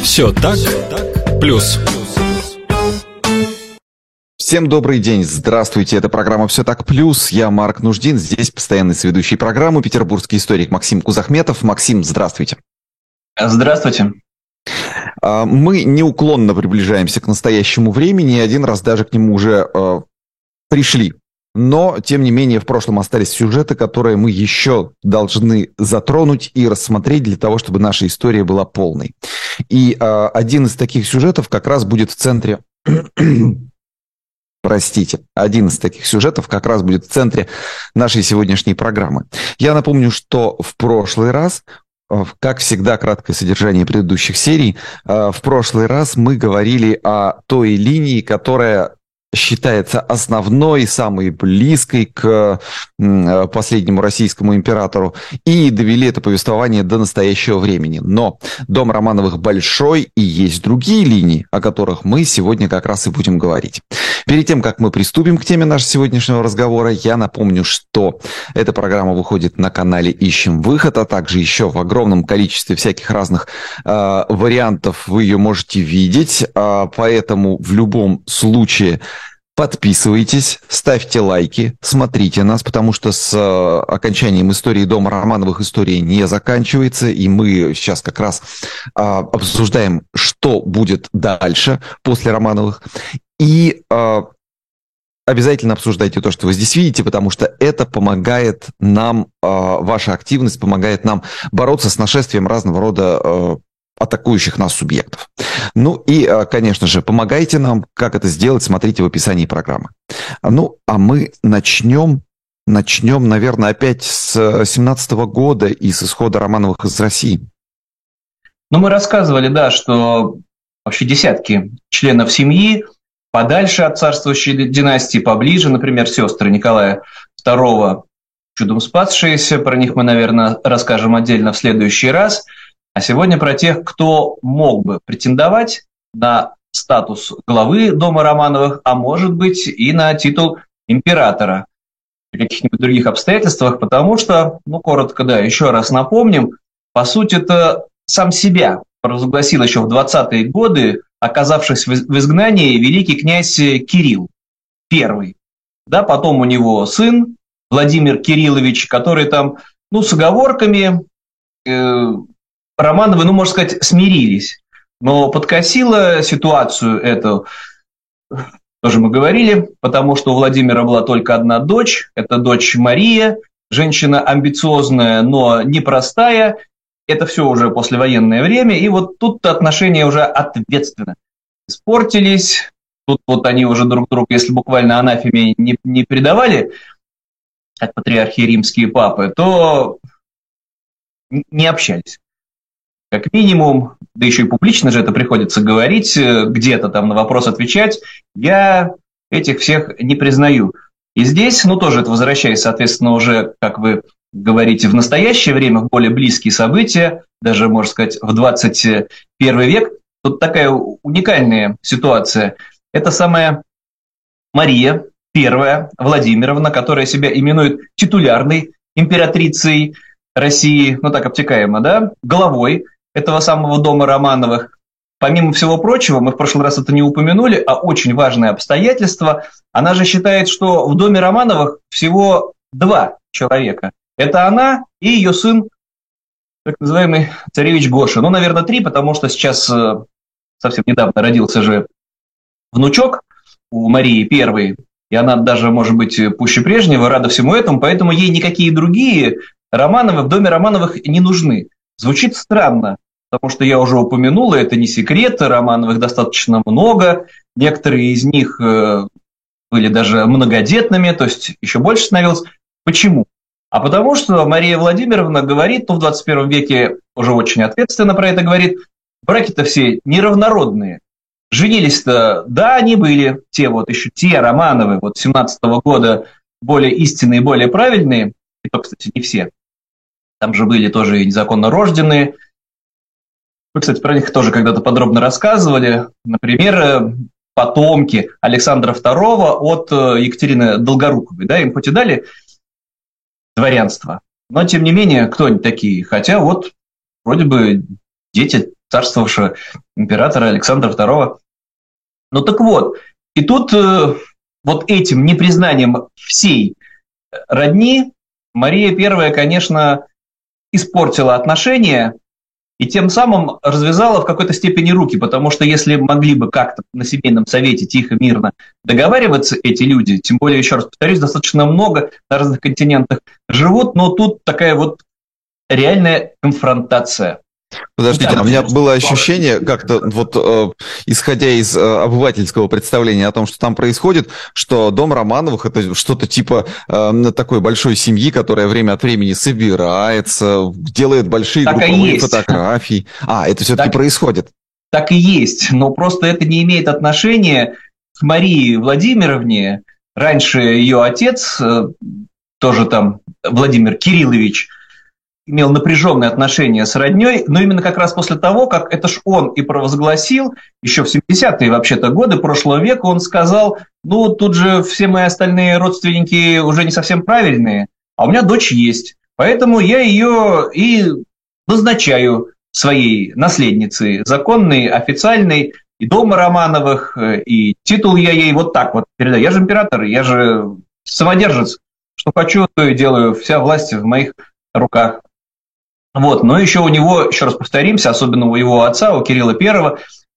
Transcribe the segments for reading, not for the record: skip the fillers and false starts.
Все так, плюс. Всем добрый день, здравствуйте, это программа «Все так плюс», я Марк Нуждин, здесь постоянный соведущий программы, петербургский историк Максим Кузахметов. Максим, здравствуйте. Здравствуйте. Мы неуклонно приближаемся к настоящему времени, и один раз даже к нему уже пришли. Но, тем не менее, в прошлом остались сюжеты, которые мы еще должны затронуть и рассмотреть для того, чтобы наша история была полной. И один из таких сюжетов как раз будет в центре... один из таких сюжетов как раз будет в центре нашей сегодняшней программы. Я напомню, что в прошлый раз, как всегда, краткое содержание предыдущих серий, в прошлый раз мы говорили о той линии, которая считается основной, самой близкой к последнему российскому императору, и довели это повествование до настоящего времени. Но дом Романовых большой, и есть другие линии, о которых мы сегодня как раз и будем говорить. Перед тем, как мы приступим к теме нашего сегодняшнего разговора, я напомню, что эта программа выходит на канале «Ищем выход», а также еще в огромном количестве всяких разных вариантов вы ее можете видеть, поэтому в любом случае подписывайтесь, ставьте лайки, смотрите нас, потому что с окончанием истории дома Романовых история не заканчивается, и мы сейчас как раз обсуждаем, что будет дальше после Романовых. И обязательно обсуждайте то, что вы здесь видите, потому что это помогает нам, ваша активность помогает нам бороться с нашествием разного рода атакующих нас субъектов. Ну и, конечно же, помогайте нам. Как это сделать, смотрите в описании программы. Ну, а мы начнем, наверное, опять с 17-го года и с исхода Романовых из России. Ну, мы рассказывали, да, что вообще десятки членов семьи подальше от царствующей династии, поближе, например, сестры Николая II, чудом спасшиеся, про них мы, наверное, расскажем отдельно в следующий раз. А сегодня про тех, кто мог бы претендовать на статус главы дома Романовых, а может быть и на титул императора при каких-нибудь других обстоятельствах, потому что, ну, коротко, да, еще раз напомним, по сути, это сам себя провозгласил еще в 20-е годы, оказавшись в изгнании, великий князь Кирилл I. Да, потом у него сын Владимир Кириллович, который там, ну, с оговорками... Романовы, ну, можно сказать, смирились, но подкосило ситуацию эту, тоже мы говорили, потому что у Владимира была только одна дочь, это дочь Мария, женщина амбициозная, но непростая, это все уже послевоенное время, и вот тут отношения уже ответственно испортились, тут вот они уже друг другу, если буквально анафеме не предавали, как патриархи римские папы, то не общались. Как минимум, да еще и публично же это приходится говорить, где-то там на вопрос отвечать, я этих всех не признаю. И здесь, ну тоже это возвращаясь, соответственно, уже, как вы говорите, в настоящее время, в более близкие события, даже, можно сказать, в 21 век, тут такая уникальная ситуация. Это самая Мария I Владимировна, которая себя именует титулярной императрицей России, ну так обтекаемо, да, главой этого самого дома Романовых. Помимо всего прочего, мы в прошлый раз это не упомянули, а очень важное обстоятельство, она же считает, что в доме Романовых всего 2 человека. Это она и ее сын, так называемый царевич Гоша. Ну, наверное, 3, потому что сейчас совсем недавно родился же внучок у Марии I, и она даже, может быть, пуще прежнего, рада всему этому, поэтому ей никакие другие Романовы в доме Романовых не нужны. Звучит странно, потому что я уже упомянул, это не секрет, Романовых достаточно много, некоторые из них были даже многодетными, то есть еще больше становилось. Почему? А потому что Мария Владимировна говорит, ну в 21 веке уже очень ответственно про это говорит, браки-то все неравнородные. Женились-то, да, они были, те Романовы, вот 17-го года более истинные, более правильные, и то, кстати, не все. Там же были тоже и незаконно рожденные. Вы, кстати, про них тоже когда-то подробно рассказывали. Например, потомки Александра II от Екатерины Долгоруковой. Да, им хоть и дали дворянство, но, тем не менее, кто они такие? Хотя вот вроде бы дети царствовавшего императора Александра II. Ну так вот, и тут вот этим непризнанием всей родни Мария I, конечно, испортила отношения и тем самым развязала в какой-то степени руки, потому что если могли бы как-то на семейном совете тихо, мирно договариваться эти люди, тем более, еще раз повторюсь, достаточно много на разных континентах живут, но тут такая вот реальная конфронтация. Подождите, у меня было ощущение, как-то вот исходя из обывательского представления о том, что там происходит, что дом Романовых это что-то типа такой большой семьи, которая время от времени собирается, делает большие так групповые фотографии. Это все-таки происходит. Так и есть, но просто это не имеет отношения к Марии Владимировне. Раньше ее отец, тоже там Владимир Кириллович, имел напряженные отношения с родней, но именно как раз после того, как это ж он и провозгласил, еще в 70-е вообще-то годы прошлого века, он сказал, ну, тут же все мои остальные родственники уже не совсем правильные, а у меня дочь есть, поэтому я ее и назначаю своей наследницей, законной, официальной, и дома Романовых, и титул я ей вот так вот передаю. Я же император, я же самодержец, что хочу, то и делаю, вся власть в моих руках. Вот, но еще у него, еще раз повторимся, особенно у его отца, у Кирилла I,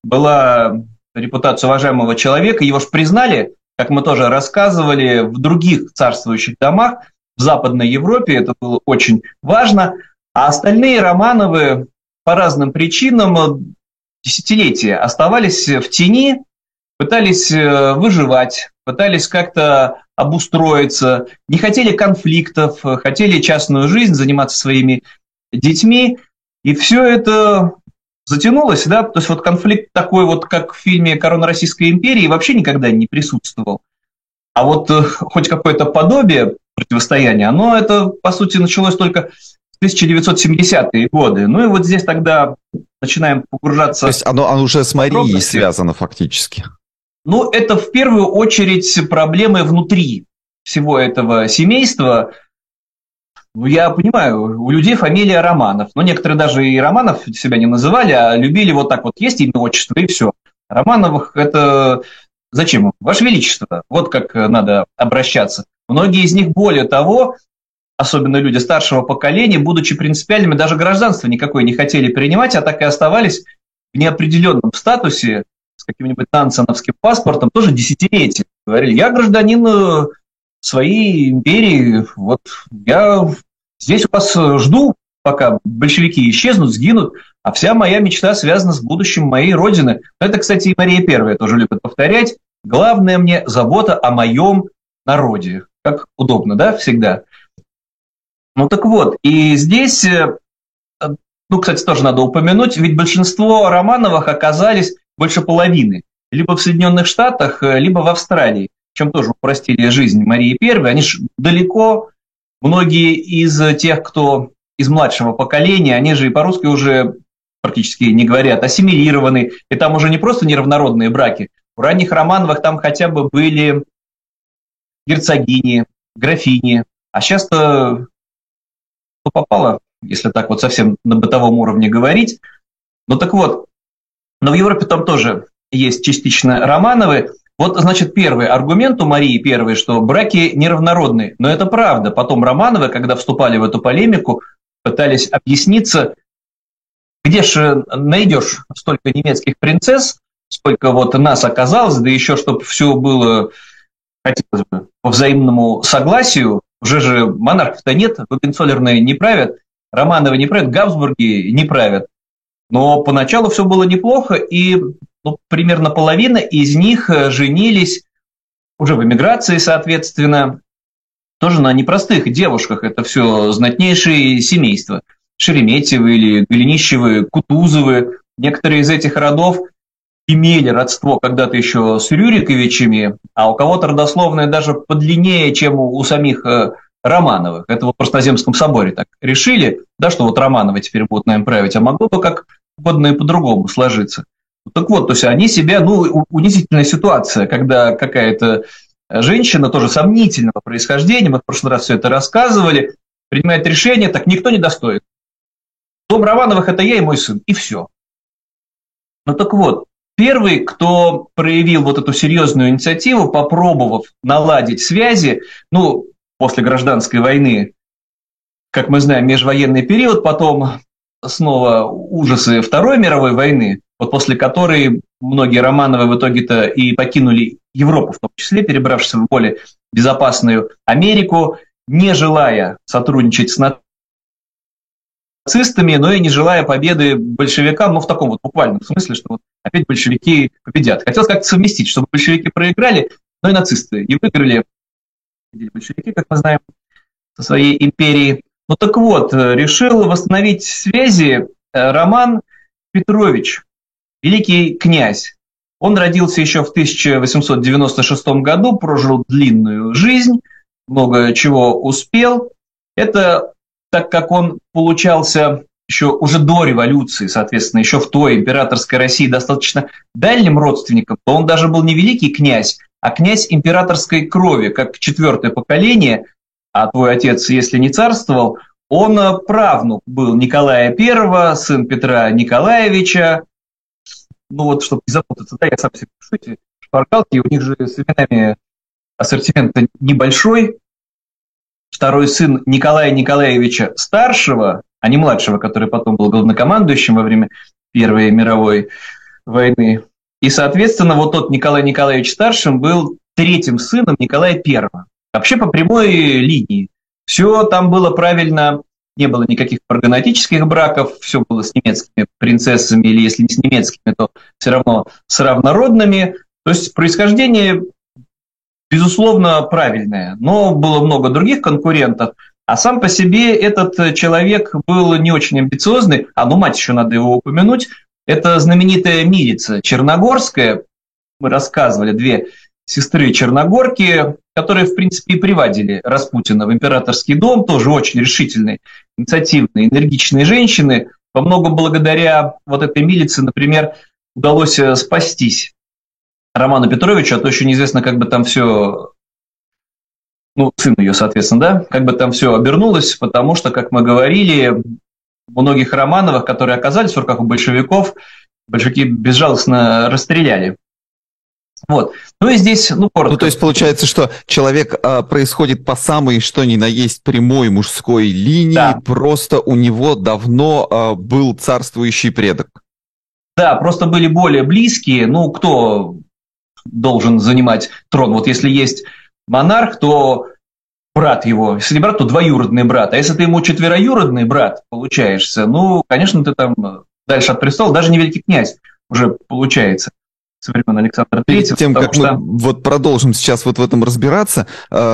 была репутация уважаемого человека. Его же признали, как мы тоже рассказывали, в других царствующих домах в Западной Европе. Это было очень важно. А остальные Романовы по разным причинам десятилетия оставались в тени, пытались выживать, пытались как-то обустроиться, не хотели конфликтов, хотели частную жизнь, заниматься своими детьми, и все это затянулось, да, то есть вот конфликт такой вот, как в фильме «Корона Российской империи», вообще никогда не присутствовал. А вот хоть какое-то подобие противостояния, оно это, по сути, началось только в 1970-е годы. Ну и вот здесь тогда начинаем погружаться... То есть оно уже с Марией связано фактически? Ну, это в первую очередь проблемы внутри всего этого семейства. Я понимаю, у людей фамилия Романов, но некоторые даже и Романов себя не называли, а любили вот так вот, есть имя, отчество и все. Романовых это зачем? Ваше Величество, вот как надо обращаться. Многие из них, более того, особенно люди старшего поколения, будучи принципиальными, даже гражданство никакое не хотели принимать, а так и оставались в неопределенном статусе с каким-нибудь нансеновским паспортом, тоже десятилетия. Говорили, я гражданин своей империи, вот я здесь у вас жду, пока большевики исчезнут, сгинут, а вся моя мечта связана с будущим моей родины. Это, кстати, и Мария I тоже любит повторять. Главное мне забота о моем народе. Как удобно, да, всегда. Ну так вот, и здесь, ну, кстати, тоже надо упомянуть, ведь большинство Романовых оказались больше половины. Либо в Соединенных Штатах, либо в Австралии, чем тоже упростили жизнь Марии I. Они же далеко, многие из тех, кто из младшего поколения, они же и по-русски уже практически не говорят, ассимилированы, и там уже не просто неравнородные браки. У ранних Романовых там хотя бы были герцогини, графини, а сейчас-то попало, если так вот совсем на бытовом уровне говорить. Ну так вот, но в Европе там тоже есть частично Романовы. Вот, значит, первый аргумент у Марии I, что браки неравнородные. Но это правда. Потом Романовы, когда вступали в эту полемику, пытались объясниться, где же найдешь столько немецких принцесс, сколько вот нас оказалось, да еще, чтобы все было, хотелось бы, по взаимному согласию. Уже же монархов-то нет, Гогенцоллерны не правят, Романовы не правят, Габсбурги не правят. Но поначалу все было неплохо, и примерно половина из них женились уже в эмиграции, соответственно, тоже на непростых девушках. Это все знатнейшие семейства. Шереметьевы или Голенищевы, Кутузовы. Некоторые из этих родов имели родство когда-то еще с Рюриковичами, а у кого-то родословное даже подлиннее, чем у самих Романовых. Это вот в Красноземском соборе так решили, да, что вот Романовы теперь будут нами править, а могло бы как угодно и по-другому сложиться. Так вот, то есть они себя, унизительная ситуация, когда какая-то женщина, тоже сомнительного происхождения, мы в прошлый раз все это рассказывали, принимает решение, так никто не достоин. Дом Романовых – это я и мой сын, и все. Ну так вот, первый, кто проявил вот эту серьезную инициативу, попробовав наладить связи, ну, после гражданской войны, как мы знаем, межвоенный период, потом снова ужасы Второй мировой войны, вот после которой многие Романовы в итоге-то и покинули Европу, в том числе, перебравшись в более безопасную Америку, не желая сотрудничать с нацистами, но и не желая победы большевикам, ну, в таком вот буквальном смысле, что вот опять большевики победят. Хотелось как-то совместить, чтобы большевики проиграли, но и нацисты и выиграли большевики, как мы знаем, со своей империей. Ну так вот, решил восстановить связи Роман Петрович, великий князь. Он родился еще в 1896 году, прожил длинную жизнь, много чего успел. Это так как он получался еще уже до революции, соответственно, еще в той императорской России достаточно дальним родственником, то он даже был не великий князь, а князь императорской крови, как четвертое поколение, а твой отец, если не царствовал, он правнук был Николая I, сын Петра Николаевича. Ну вот, чтобы не запутаться, да, я сам себе пишу эти шпаргалки, у них же с именами ассортимент небольшой. Второй сын Николая Николаевича Старшего, а не младшего, который потом был главнокомандующим во время Первой мировой войны. И, соответственно, вот тот Николай Николаевич Старшим был третьим сыном Николая I. Вообще по прямой линии. Все там было правильно, не было никаких паргонатических браков, все было с немецкими принцессами, или если не с немецкими, то все равно с равнородными. То есть происхождение, безусловно, правильное, но было много других конкурентов, а сам по себе этот человек был не очень амбициозный, ну мать еще надо его упомянуть, это знаменитая Милица Черногорская, мы рассказывали, две сестры Черногорки, которые, в принципе, и приводили Распутина в императорский дом, тоже очень решительные, инициативные, энергичные женщины. Во многом благодаря вот этой Милице, например, удалось спастись Роману Петровичу, а то еще неизвестно, как бы там все, ну, сын ее, соответственно, да, как бы там все обернулось, потому что, как мы говорили, многих Романовых, которые оказались в руках у большевиков, большевики безжалостно расстреляли. Вот. Ну и здесь, коротко. Ну, то есть получается, что человек происходит по самой, что ни на есть, прямой мужской линии, да. Просто у него давно был царствующий предок. Да, просто были более близкие, кто должен занимать трон? Вот если есть монарх, то брат его, если не брат, то двоюродный брат, а если ты ему четвероюродный брат получаешься, конечно, ты там дальше от престола, даже не великий князь уже получается со времен Александра III. Перед тем, как мы вот продолжим сейчас вот в этом разбираться,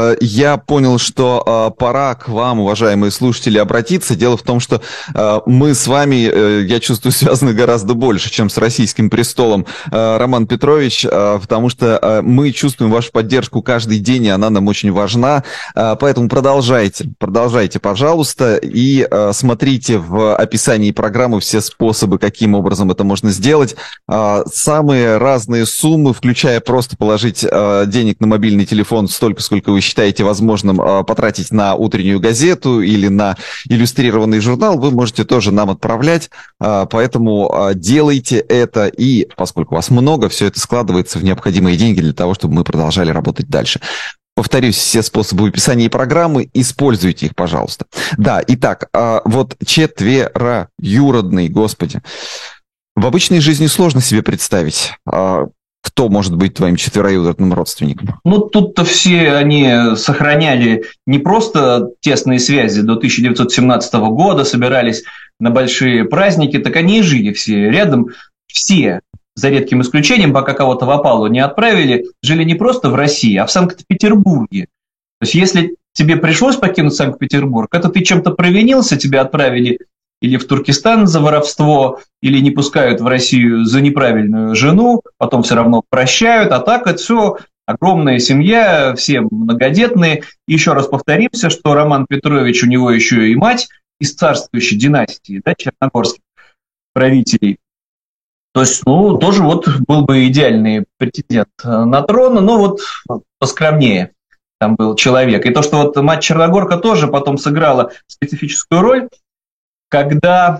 я понял, что пора к вам, уважаемые слушатели, обратиться. Дело в том, что мы с вами, я чувствую, связаны гораздо больше, чем с российским престолом, Роман Петрович, потому что мы чувствуем вашу поддержку каждый день, и она нам очень важна. Поэтому продолжайте, пожалуйста, и смотрите в описании программы все способы, каким образом это можно сделать. Самые разные суммы, включая просто положить денег на мобильный телефон столько, сколько вы считаете возможным потратить на утреннюю газету или на иллюстрированный журнал, вы можете тоже нам отправлять, поэтому делайте это, и поскольку вас много, все это складывается в необходимые деньги для того, чтобы мы продолжали работать дальше. Повторюсь, все способы в описании программы, используйте их, пожалуйста. Да, итак, вот четвероюродный, господи. В обычной жизни сложно себе представить, кто может быть твоим четвероюродным родственником. Тут-то все они сохраняли не просто тесные связи до 1917 года, собирались на большие праздники, так они и жили все рядом. Все, за редким исключением, пока кого-то в опалу не отправили, жили не просто в России, а в Санкт-Петербурге. То есть если тебе пришлось покинуть Санкт-Петербург, это ты чем-то провинился, тебя отправили или в Туркестан за воровство, или не пускают в Россию за неправильную жену, потом все равно прощают, а так это все огромная семья, все многодетные. И еще раз повторимся, что Роман Петрович, у него еще и мать из царствующей династии, да, черногорских правителей. То есть, тоже вот был бы идеальный претендент на трон, но вот поскромнее там был человек. И то, что вот мать Черногорка тоже потом сыграла специфическую роль, когда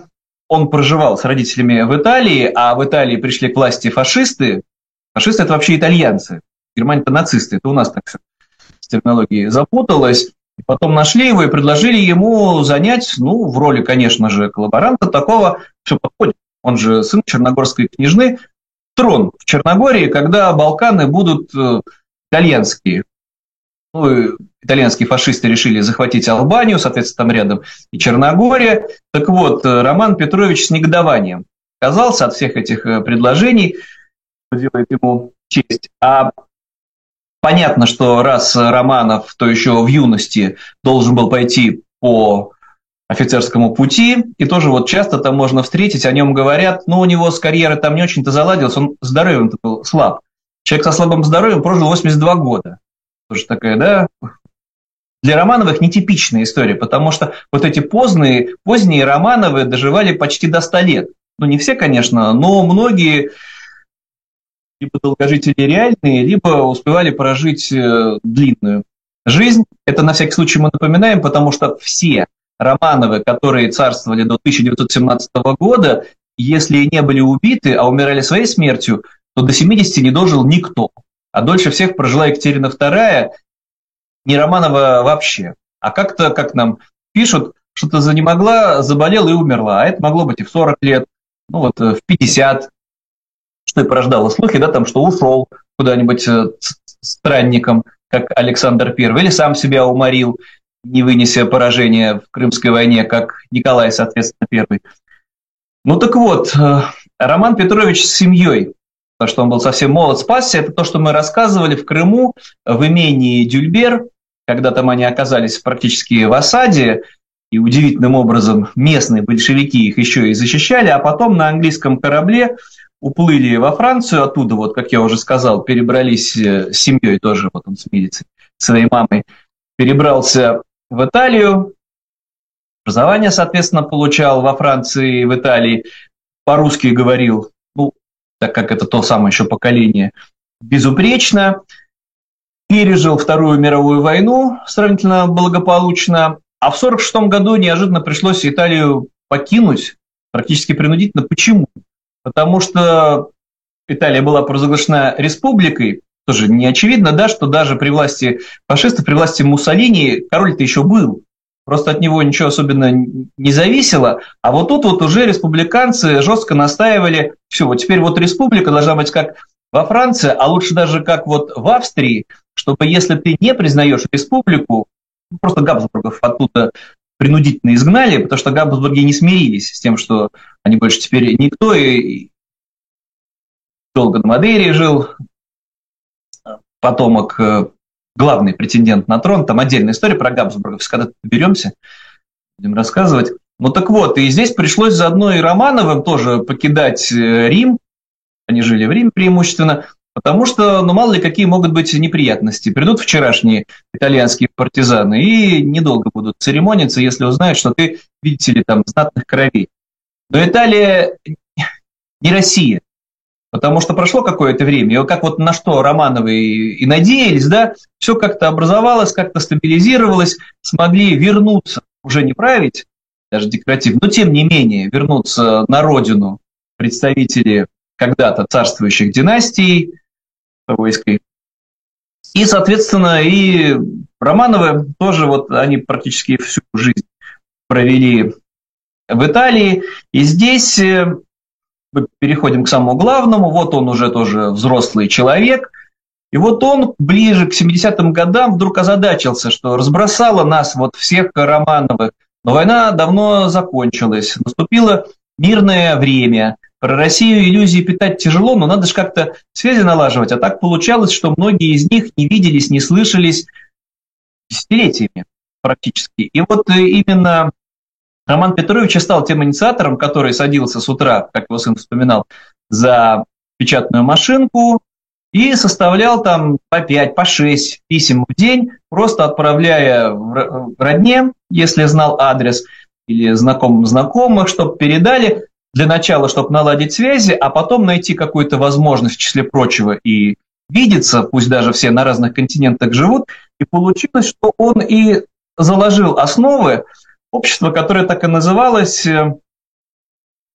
он проживал с родителями в Италии, а в Италии пришли к власти фашисты. Фашисты – это вообще итальянцы. В Германии – это нацисты. Это у нас так все с терминологией запуталось. И потом нашли его и предложили ему занять, в роли, конечно же, коллаборанта такого. Все подходит. Он же сын черногорской княжны. Трон в Черногории, когда Балканы будут итальянские. Итальянские фашисты решили захватить Албанию, соответственно, там рядом и Черногория. Так вот, Роман Петрович с негодованием отказался от всех этих предложений, что делает ему честь. А понятно, что раз Романов, то еще в юности должен был пойти по офицерскому пути, и тоже вот часто там можно встретить, о нем говорят, у него с карьерой там не очень-то заладилось, он здоровьем-то был слаб. Человек со слабым здоровьем прожил 82 года. Тоже такая, да, для Романовых нетипичная история, потому что вот эти поздние Романовы доживали почти до 100 лет. Не все, конечно, но многие либо долгожители реальные, либо успевали прожить длинную жизнь. Это на всякий случай мы напоминаем, потому что все Романовы, которые царствовали до 1917 года, если не были убиты, а умирали своей смертью, то до 70 не дожил никто. А дольше всех прожила Екатерина II, не Романова вообще. А как-то, как нам пишут, что-то занемогла, заболела и умерла. А это могло быть и в 40 лет, в 50, что и порождало слухи, да, там, что ушел куда-нибудь странником, как Александр I, или сам себя уморил, не вынеся поражения в Крымской войне, как Николай, соответственно, I. Так вот, Роман Петрович с семьей, потому что он был совсем молод, спасся, это то, что мы рассказывали в Крыму, в имении Дюльбер, когда там они оказались практически в осаде, и удивительным образом местные большевики их еще и защищали, а потом на английском корабле уплыли во Францию, оттуда, как я уже сказал, перебрались с семьей тоже, он с милицей, своей мамой, перебрался в Италию, образование, соответственно, получал во Франции и в Италии, по-русски говорил, так как это то самое еще поколение, безупречно, пережил Вторую мировую войну сравнительно благополучно, а в 1946 году неожиданно пришлось Италию покинуть, практически принудительно. Почему? Потому что Италия была провозглашена республикой, тоже не очевидно, да, что даже при власти фашистов, при власти Муссолини король-то еще был. Просто от него ничего особенно не зависело. А вот тут уже республиканцы жестко настаивали, все, теперь республика должна быть как во Франции, а лучше даже как в Австрии, чтобы если ты не признаешь республику, просто Габсбургов оттуда принудительно изгнали, потому что Габсбурги не смирились с тем, что они больше теперь никто, и долго на Мадейре жил потомок, главный претендент на трон, там отдельная история про Габсбургов, когда доберемся, будем рассказывать. Так вот, и здесь пришлось заодно и Романовым тоже покидать Рим, они жили в Риме преимущественно, потому что, мало ли какие могут быть неприятности. Придут вчерашние итальянские партизаны и недолго будут церемониться, если узнают, что ты, видите ли, там знатных кровей. Но Италия не Россия. Потому что прошло какое-то время, и как на что Романовы и надеялись, да, все как-то образовалось, как-то стабилизировалось, смогли вернуться, уже не править, даже декоративно, но тем не менее вернуться на родину представители когда-то царствующих династий войской. И, соответственно, и Романовы тоже они практически всю жизнь провели в Италии, и здесь мы переходим к самому главному. Он уже тоже взрослый человек. И он ближе к 70-м годам вдруг озадачился, что разбросало нас всех Романовых. Но война давно закончилась. Наступило мирное время. Про Россию иллюзии питать тяжело, но надо же как-то связи налаживать. А так получалось, что многие из них не виделись, не слышались десятилетиями практически. И именно Роман Петрович стал тем инициатором, который садился с утра, как его сын вспоминал, за печатную машинку и составлял там по 5, по 6 писем в день, просто отправляя родне, если знал адрес, или знакомым знакомых, чтобы передали, для начала, чтобы наладить связи, а потом найти какую-то возможность, в числе прочего, и видеться, пусть даже все на разных континентах живут, и получилось, что он и заложил основы общества, которое так и называлось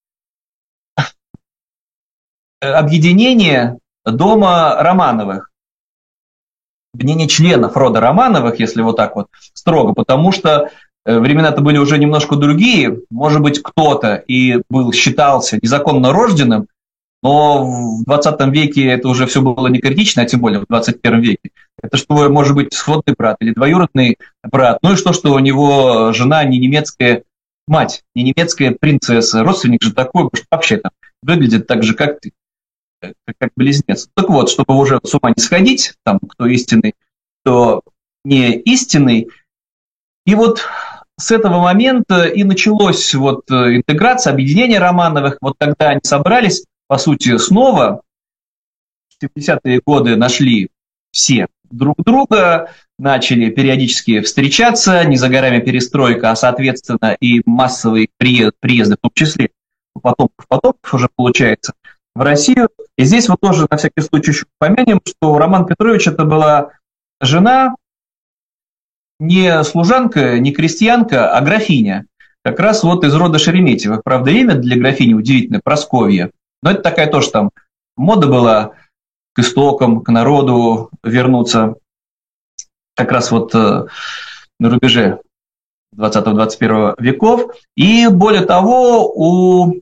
объединение дома Романовых, объединение членов рода Романовых, если вот так вот строго, потому что времена-то были уже немножко другие, может быть, кто-то и считался незаконно рожденным, но в 20 веке это уже все было не критично, а тем более в 21 веке. Это что, может быть, сводный брат или двоюродный брат, ну и что у него жена не немецкая мать, не немецкая принцесса, родственник же такой, что вообще там выглядит так же, как ты, как близнец. Так вот, чтобы уже с ума не сходить, там, кто истинный, кто не истинный. И вот с этого момента и началось вот интеграция, объединение Романовых. Вот тогда они собрались, по сути, снова. В 70-е годы нашли все друг друга, начали периодически встречаться, не за горами перестройка, а, соответственно, и массовые приезды, в том числе потомков уже получается, в Россию. И здесь вот тоже на всякий случай еще помянем, что Роман Петрович это была жена, не служанка, не крестьянка, а графиня. Как раз вот из рода Шереметьевых. Правда, имя для графини удивительное, Прасковья. Но это такая тоже там мода была к истокам, к народу вернуться. Как раз вот на рубеже 20-21 веков. И более того, у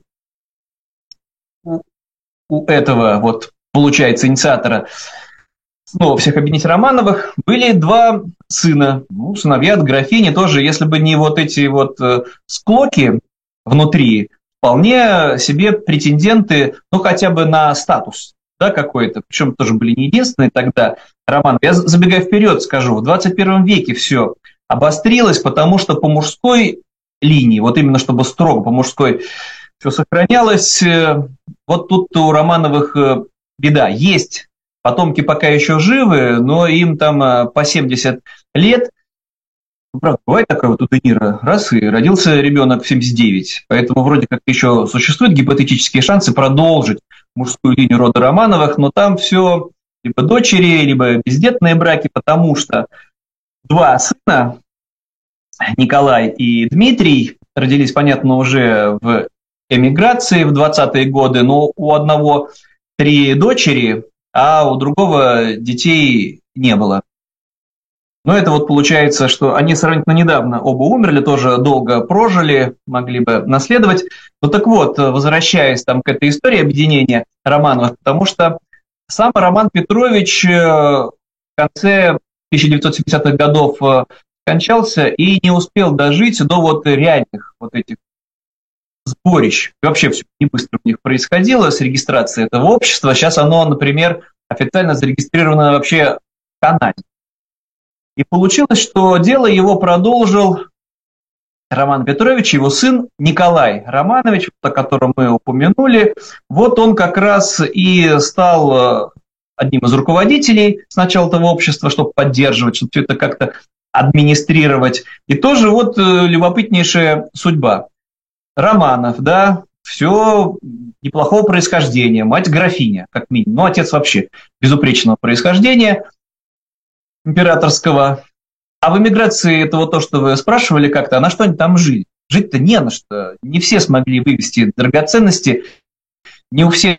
этого вот, получается, инициатора снова всех объединить Романовых были два сына, сыновья от графини тоже, если бы не вот эти вот склоки внутри, вполне себе претенденты, хотя бы на статус, да, какой-то, причем тоже были не единственные тогда Романовы. Я, забегая вперед, скажу, в 21 веке все обострилось, потому что по мужской линии, вот именно чтобы строго по мужской все сохранялось, вот тут у Романовых беда. Есть потомки пока еще живы, но им там по 70 лет. Правда, бывает такое вот у Де Ниро, раз, и родился ребенок в 79. Поэтому вроде как еще существуют гипотетические шансы продолжить мужскую линию рода Романовых, но там все либо дочери, либо бездетные браки, потому что два сына, Николай и Дмитрий, родились, понятно, уже в эмиграции в 20-е годы, но у одного 3 дочери, а у другого детей не было. Но это вот получается, что они сравнительно недавно оба умерли, тоже долго прожили, могли бы наследовать. Ну так вот, возвращаясь там к этой истории объединения Романовых, потому что сам Роман Петрович в конце 1970-х годов скончался и не успел дожить до вот реальных вот этих сборищ. И вообще все не быстро у них происходило с регистрацией этого общества. Сейчас оно, например, официально зарегистрировано вообще в Канаде. И получилось, что дело его продолжил Роман Петрович, его сын Николай Романович, о котором мы упомянули. Вот он как раз и стал одним из руководителей сначала этого общества, чтобы поддерживать, чтобы все это как-то администрировать. И тоже вот любопытнейшая судьба. Романов, да, все неплохого происхождения, мать графиня, как минимум, ну, отец вообще безупречного происхождения, императорского. А в эмиграции, это вот то, что вы спрашивали как-то, а на что они там жили? Жить-то не на что. Не все смогли вывести драгоценности, не у всех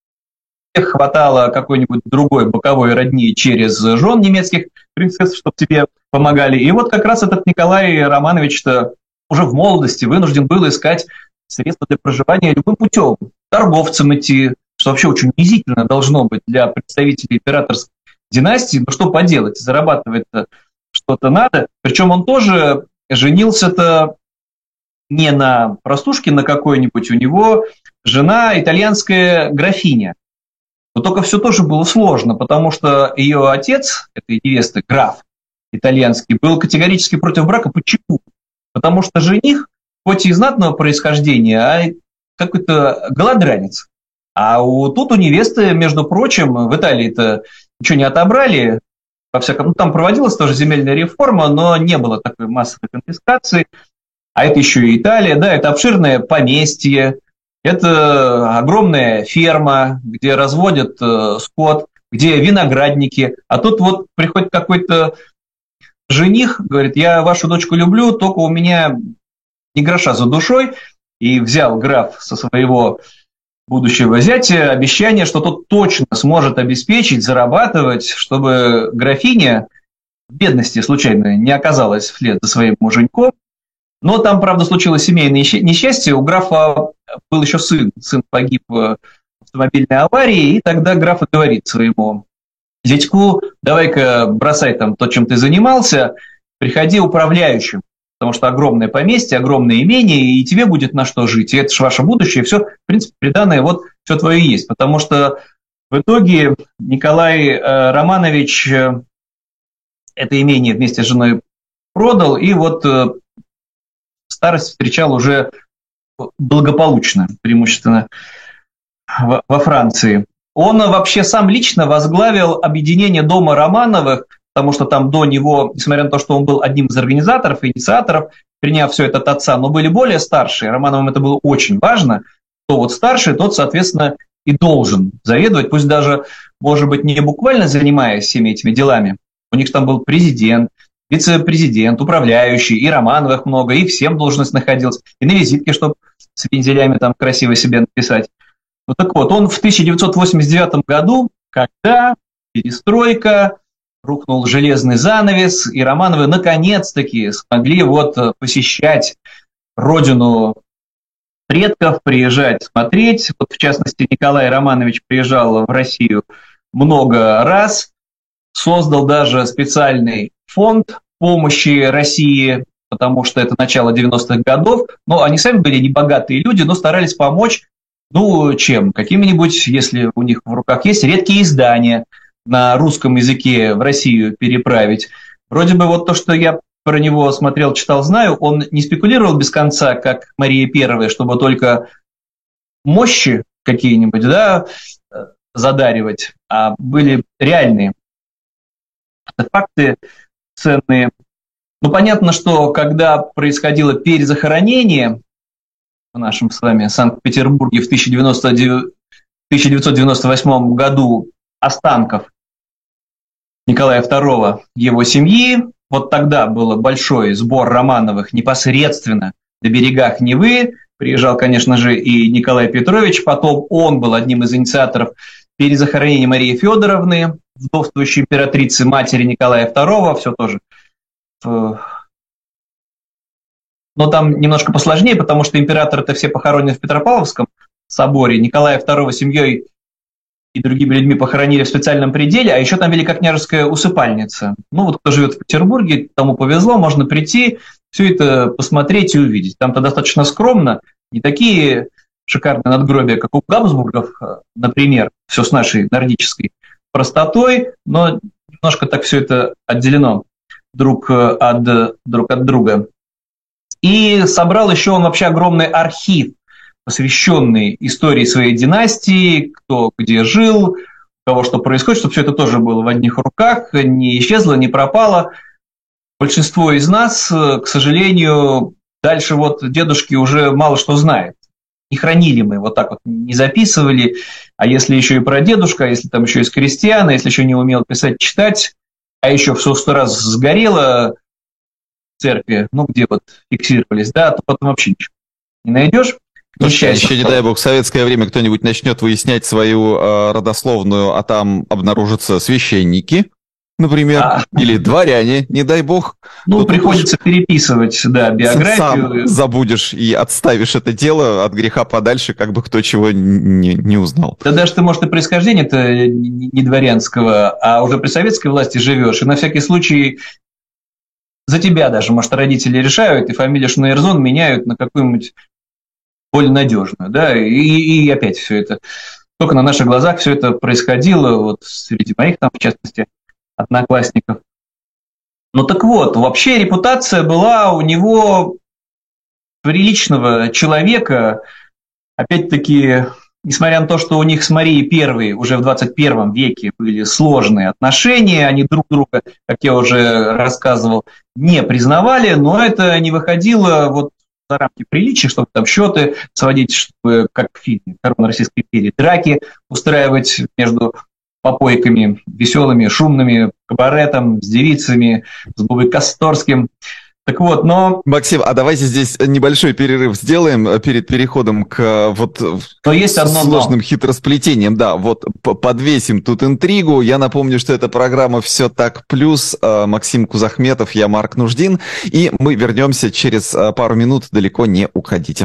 хватало какой-нибудь другой боковой родни через жен немецких принцесс, чтобы тебе помогали. И вот как раз этот Николай Романович-то уже в молодости вынужден был искать средства для проживания любым путем. Торговцам идти, что вообще очень унизительно должно быть для представителей императорской династии. Но что поделать, зарабатывать-то что-то надо. Причем он тоже женился-то не на простушке на какой-нибудь, у него жена итальянская графиня. Но только все тоже было сложно, потому что ее отец, этой невесты, граф итальянский, был категорически против брака. Почему? Потому что жених, хоть и знатного происхождения, а какой-то голодранец. А тут у невесты, между прочим, в Италии-то ничего не отобрали, во всяком, там проводилась тоже земельная реформа, но не было такой массовой конфискации. А это еще и Италия, да, это обширное поместье, это огромная ферма, где разводят скот, где виноградники. А тут вот приходит какой-то жених, говорит, я вашу дочку люблю, только у меня ни гроша за душой. И взял граф со своего будущего зятя обещание, что тот точно сможет обеспечить, зарабатывать, чтобы графиня в бедности случайно не оказалась вслед за своим муженьком. Но там, правда, случилось семейное несчастье. У графа был еще сын. Сын погиб в автомобильной аварии, и тогда граф говорит своему зятьку: давай-ка бросай там то, чем ты занимался, приходи управляющим, потому что огромное поместье, огромное имение, и тебе будет на что жить. И это же ваше будущее, все, в принципе, приданое, вот все твое есть. Потому что в итоге Николай Романович это имение вместе с женой продал, и вот старость встречал уже благополучно, преимущественно во Франции. Он вообще сам лично возглавил объединение дома Романовых, потому что там до него, несмотря на то, что он был одним из организаторов, инициаторов, приняв все это от отца, но были более старшие, Романовым это было очень важно, кто вот старший, тот, соответственно, и должен заведовать, пусть даже, может быть, не буквально занимаясь всеми этими делами. У них там был президент, вице-президент, управляющий, и Романовых много, и всем должность находилась, и на визитке, чтобы с вензелями там красиво себе написать. Ну так вот, он в 1989 году, когда перестройка, рухнул железный занавес, и Романовы наконец-таки смогли вот посещать родину предков, приезжать, смотреть. Вот, в частности, Николай Романович приезжал в Россию много раз, создал даже специальный фонд помощи России, потому что это начало 90-х годов. Но они сами были небогатые люди, но старались помочь, ну, чем? Какими-нибудь, если у них в руках есть, редкие издания на русском языке в Россию переправить. Вроде бы вот то, что я про него смотрел, читал, знаю, он не спекулировал без конца, как Мария I, чтобы только мощи какие-нибудь, да, задаривать, а были реальные факты ценные. Ну, понятно, что когда происходило перезахоронение в нашем с вами Санкт-Петербурге в 1998 году останков Николая II, его семьи, вот тогда был большой сбор Романовых непосредственно на берегах Невы. Приезжал, конечно же, и Николай Петрович, потом он был одним из инициаторов перезахоронения Марии Федоровны, вдовствующей императрицы, матери Николая II, все тоже. Но там немножко посложнее, потому что императоры-то все похоронены в Петропавловском соборе. Николая II семьей и другими людьми похоронили в специальном пределе, а еще там великокняжеская усыпальница. Ну вот кто живет в Петербурге, тому повезло, можно прийти, все это посмотреть и увидеть. Там-то достаточно скромно, не такие шикарные надгробия, как у Габсбургов, например, все с нашей нордической простотой, но немножко так все это отделено друг от друга. И собрал еще он вообще огромный архив, посвященный истории своей династии, кто где жил, у кого что происходит, чтобы все это тоже было в одних руках, не исчезло, не пропало. Большинство из нас, к сожалению, дальше вот дедушки уже мало что знает. Не хранили мы, вот так вот не записывали. А если еще и про дедушка, а если там еще из крестьян, а если еще не умел писать, читать, а еще все 100 раз сгорело в церкви, ну где вот фиксировались, да, то потом вообще ничего не найдешь. Еще, не дай бог, в советское время кто-нибудь начнет выяснять свою родословную, а там обнаружатся священники, например, или дворяне, не дай бог. Ну, приходится переписывать, да, биографию. Сам забудешь и отставишь это дело от греха подальше, как бы кто чего не узнал. Да даже ты, может, и происхождение-то не дворянского, а уже при советской власти живешь, и на всякий случай за тебя даже, может, родители решают, и фамилию Шнейрзон меняют на какую-нибудь более надежную, да, и опять все это, только на наших глазах все это происходило, вот среди моих там, в частности, одноклассников. Ну так вот, вообще репутация была у него приличного человека, опять-таки, несмотря на то, что у них с Марией I уже в 21 веке были сложные отношения, они друг друга, как я уже рассказывал, не признавали, но это не выходило вот за рамки приличия, чтобы там счеты сводить, чтобы, как в фильме «Корона Российской империи», драки устраивать между попойками веселыми, шумными, кабаретом, с девицами, с Бубой Косторским. Так вот, но... Максим, а давайте здесь небольшой перерыв сделаем перед переходом к но есть одно сложным хитросплетениям. Да, вот подвесим тут интригу. Я напомню, что это программа «Все так плюс». Максим Кузахметов, я Марк Нуждин. И мы вернемся через пару минут. Далеко не уходите.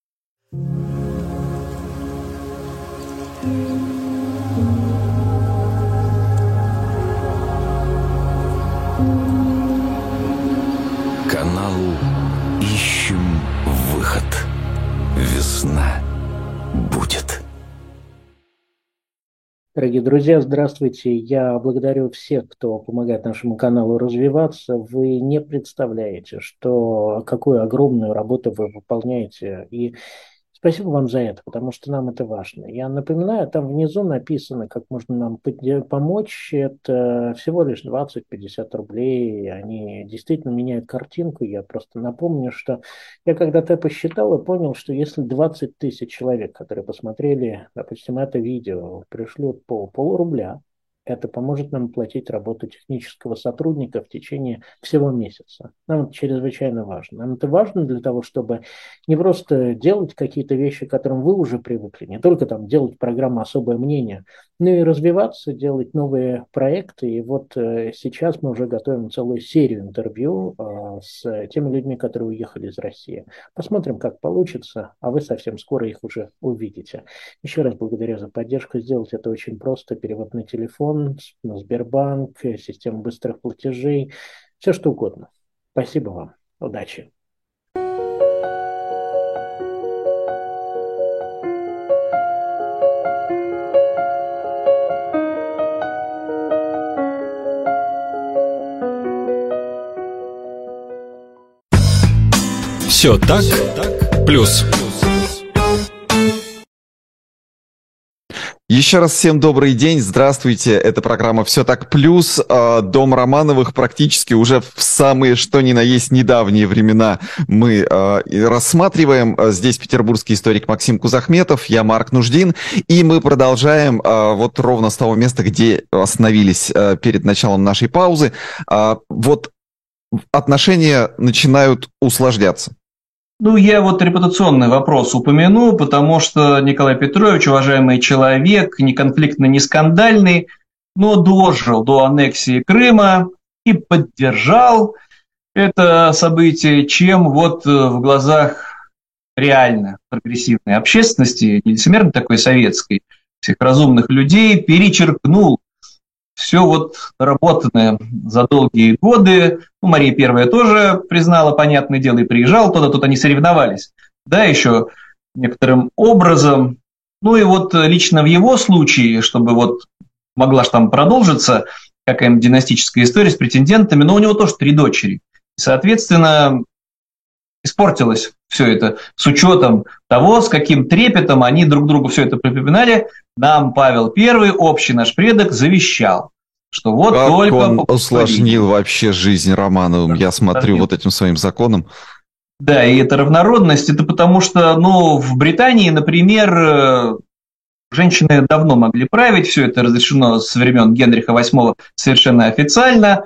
Каналу ищем выход. Весна будет. Дорогие друзья, здравствуйте. Я благодарю всех, кто помогает нашему каналу развиваться. Вы не представляете, какую огромную работу вы выполняете. И спасибо вам за это, потому что нам это важно. Я напоминаю, там внизу написано, как можно нам помочь. Это всего лишь 20-50 рублей. Они действительно меняют картинку. Я просто напомню, что я когда-то посчитал и понял, что если 20 тысяч человек, которые посмотрели, допустим, это видео, пришлют по полрубля, это поможет нам платить работу технического сотрудника в течение всего месяца. Нам это чрезвычайно важно. Нам это важно для того, чтобы не просто делать какие-то вещи, к которым вы уже привыкли, не только там делать программу «Особое мнение», но и развиваться, делать новые проекты. И вот сейчас мы уже готовим целую серию интервью с теми людьми, которые уехали из России. Посмотрим, как получится, а вы совсем скоро их уже увидите. Еще раз благодарю за поддержку. Сделать это очень просто. Перевод на телефон, на Сбербанк, система быстрых платежей, все что угодно. Спасибо вам. Удачи. Все так, плюс. Еще раз всем добрый день, здравствуйте, это программа «Все так плюс». Дом Романовых практически уже в самые что ни на есть недавние времена мы рассматриваем. Здесь петербургский историк Максим Кузахметов, я Марк Нуждин, и мы продолжаем вот ровно с того места, где остановились перед началом нашей паузы. Вот отношения начинают усложняться. Ну, я вот репутационный вопрос упомяну, потому что Николай Петрович, уважаемый человек, не конфликтный, не скандальный, но дожил до аннексии Крыма и поддержал это событие, чем вот в глазах реально прогрессивной общественности, нелицемерной такой советской, всех разумных людей, перечеркнул все вот наработанное за долгие годы. Ну, Мария Первая тоже признала, понятное дело, и приезжала туда, тут они соревновались. Да, еще некоторым образом. Ну и вот лично в его случае, чтобы вот могла же там продолжиться какая-нибудь династическая история с претендентами, но у него тоже 3 дочери. И, соответственно, испортилось все это с учетом того, с каким трепетом они друг другу все это припоминали. Нам Павел I, общий наш предок, завещал, что вот как только... он усложнил вообще жизнь Романовым, я смотрю, вот этим своим законом. Да, и это равнородность, это потому что, ну, в Британии, например, женщины давно могли править, все это разрешено со времен Генриха VIII совершенно официально,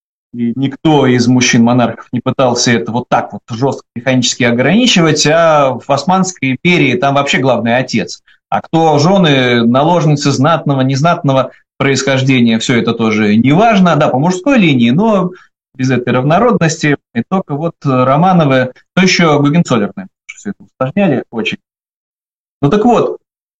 и никто из мужчин-монархов не пытался это вот так вот жестко механически ограничивать, а в Османской империи там вообще главный отец. А кто жены, наложницы знатного, незнатного происхождения, все это тоже не важно, да, по мужской линии, но без этой равнородности, и только вот Романовы, то еще Гогенцоллерны, все это усложняли очень. Ну так вот,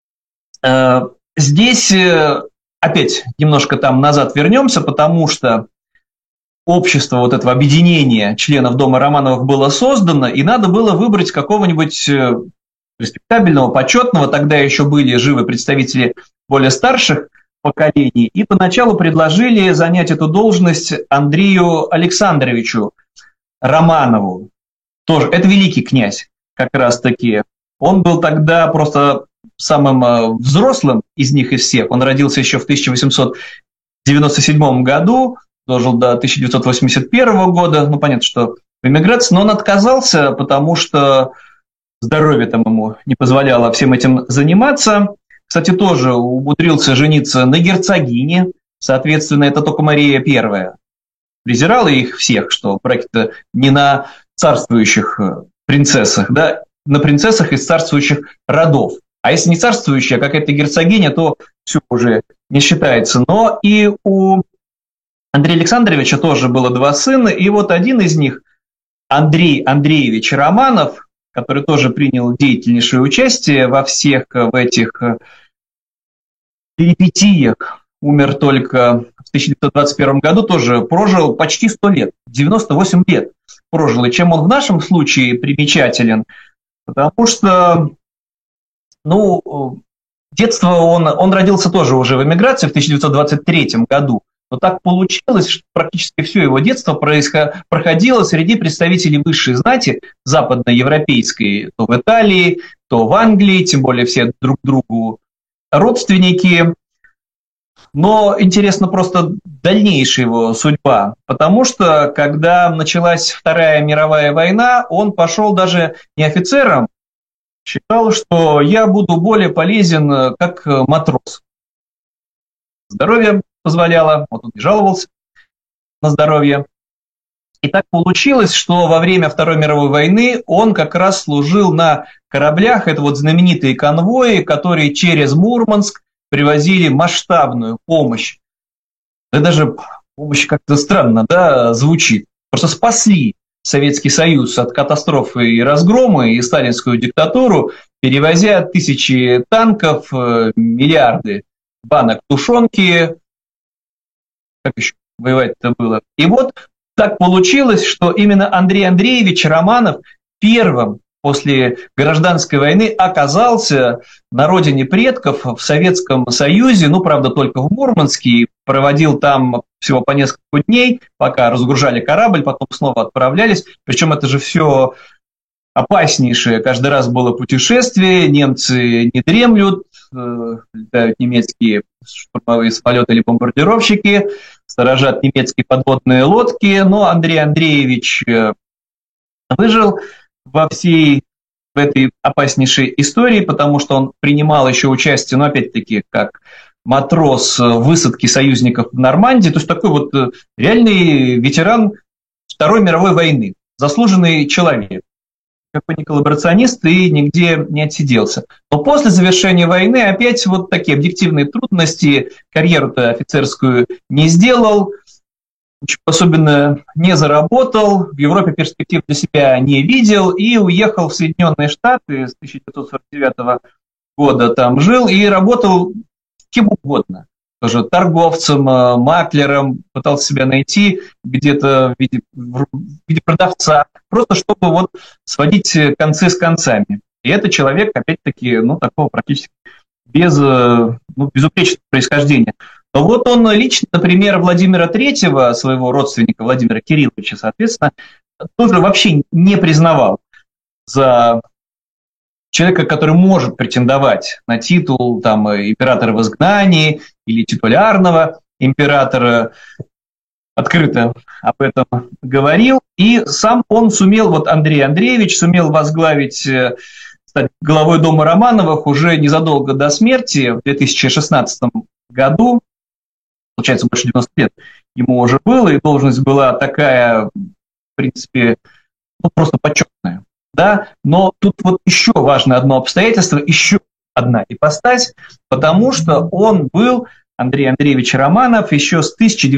здесь опять немножко там назад вернемся, потому что общество вот этого объединения членов Дома Романовых было создано, и надо было выбрать какого-нибудь респектабельного, почетного, тогда еще были живы представители более старших поколений, и поначалу предложили занять эту должность Андрею Александровичу Романову. Тоже, это великий князь, как раз таки. Он был тогда просто самым взрослым из них, из всех. Он родился еще в 1897 году, дожил до 1981 года, ну, понятно, что в эмиграции, но он отказался, потому что здоровье там ему не позволяло всем этим заниматься. Кстати, тоже умудрился жениться на герцогине, соответственно, это только Мария Первая. презирала их всех, что браки-то не на царствующих принцессах, да, на принцессах из царствующих родов. А если не царствующая, а какая-то герцогиня, то все уже не считается. Но и у Андрея Александровича тоже было 2 сына, и вот один из них, Андрей Андреевич Романов, который тоже принял деятельнейшее участие во всех в этих перипетиях, умер только в 1921 году, тоже прожил почти 100 лет, 98 лет прожил. И чем он в нашем случае примечателен? Потому что, детство он родился тоже уже в эмиграции в 1923 году, но так получилось, что практически все его детство проходило среди представителей высшей знати западноевропейской, то в Италии, то в Англии, тем более все друг другу родственники. Но интересна просто дальнейшая его судьба, потому что, когда началась Вторая мировая война, он пошел даже не офицером, считал, что я буду более полезен как матрос. Здоровье позволяло, вот он и жаловался на здоровье. И так получилось, что во время Второй мировой войны он как раз служил на кораблях, это вот знаменитые конвои, которые через Мурманск привозили масштабную помощь. Да даже помощь как-то странно, да, звучит. Просто спасли Советский Союз от катастрофы и разгрома и сталинскую диктатуру, перевозя тысячи танков, миллиарды банок тушенки. Как еще воевать-то было? И вот так получилось, что именно Андрей Андреевич Романов первым после гражданской войны оказался на родине предков в Советском Союзе, правда, только в Мурманске, проводил там всего по несколько дней, пока разгружали корабль, потом снова отправлялись, причем это же все опаснейшее, каждый раз было путешествие, немцы не дремлют, летают немецкие штурмовые самолеты или бомбардировщики, сторожат немецкие подводные лодки, но Андрей Андреевич выжил в этой опаснейшей истории, потому что он принимал еще участие, опять-таки, как матрос в высадке союзников в Нормандии, то есть такой вот реальный ветеран Второй мировой войны, заслуженный человек, какой не коллаборационист и нигде не отсиделся. Но после завершения войны опять вот такие объективные трудности, карьеру-то офицерскую не сделал, особенно не заработал, в Европе перспектив для себя не видел и уехал в Соединенные Штаты с 1949 года, там жил и работал кем угодно. Тоже торговцем, маклером, пытался себя найти где-то в виде продавца, просто чтобы вот сводить концы с концами. И это человек, опять-таки, такого практически безупречного происхождения. Но вот он лично, например, Владимира III, своего родственника Владимира Кирилловича, соответственно, тоже вообще не признавал за человека, который может претендовать на титул императора в изгнании или титулярного императора, открыто об этом говорил. И сам он сумел, Андрей Андреевич, сумел возглавить, стать главой дома Романовых уже незадолго до смерти, в 2016 году. Получается, больше 90 лет ему уже было, и должность была такая, в принципе, просто почетная. Да? Но тут вот еще важно одно обстоятельство, еще одна ипостась, потому что он был, Андрей Андреевич Романов, еще с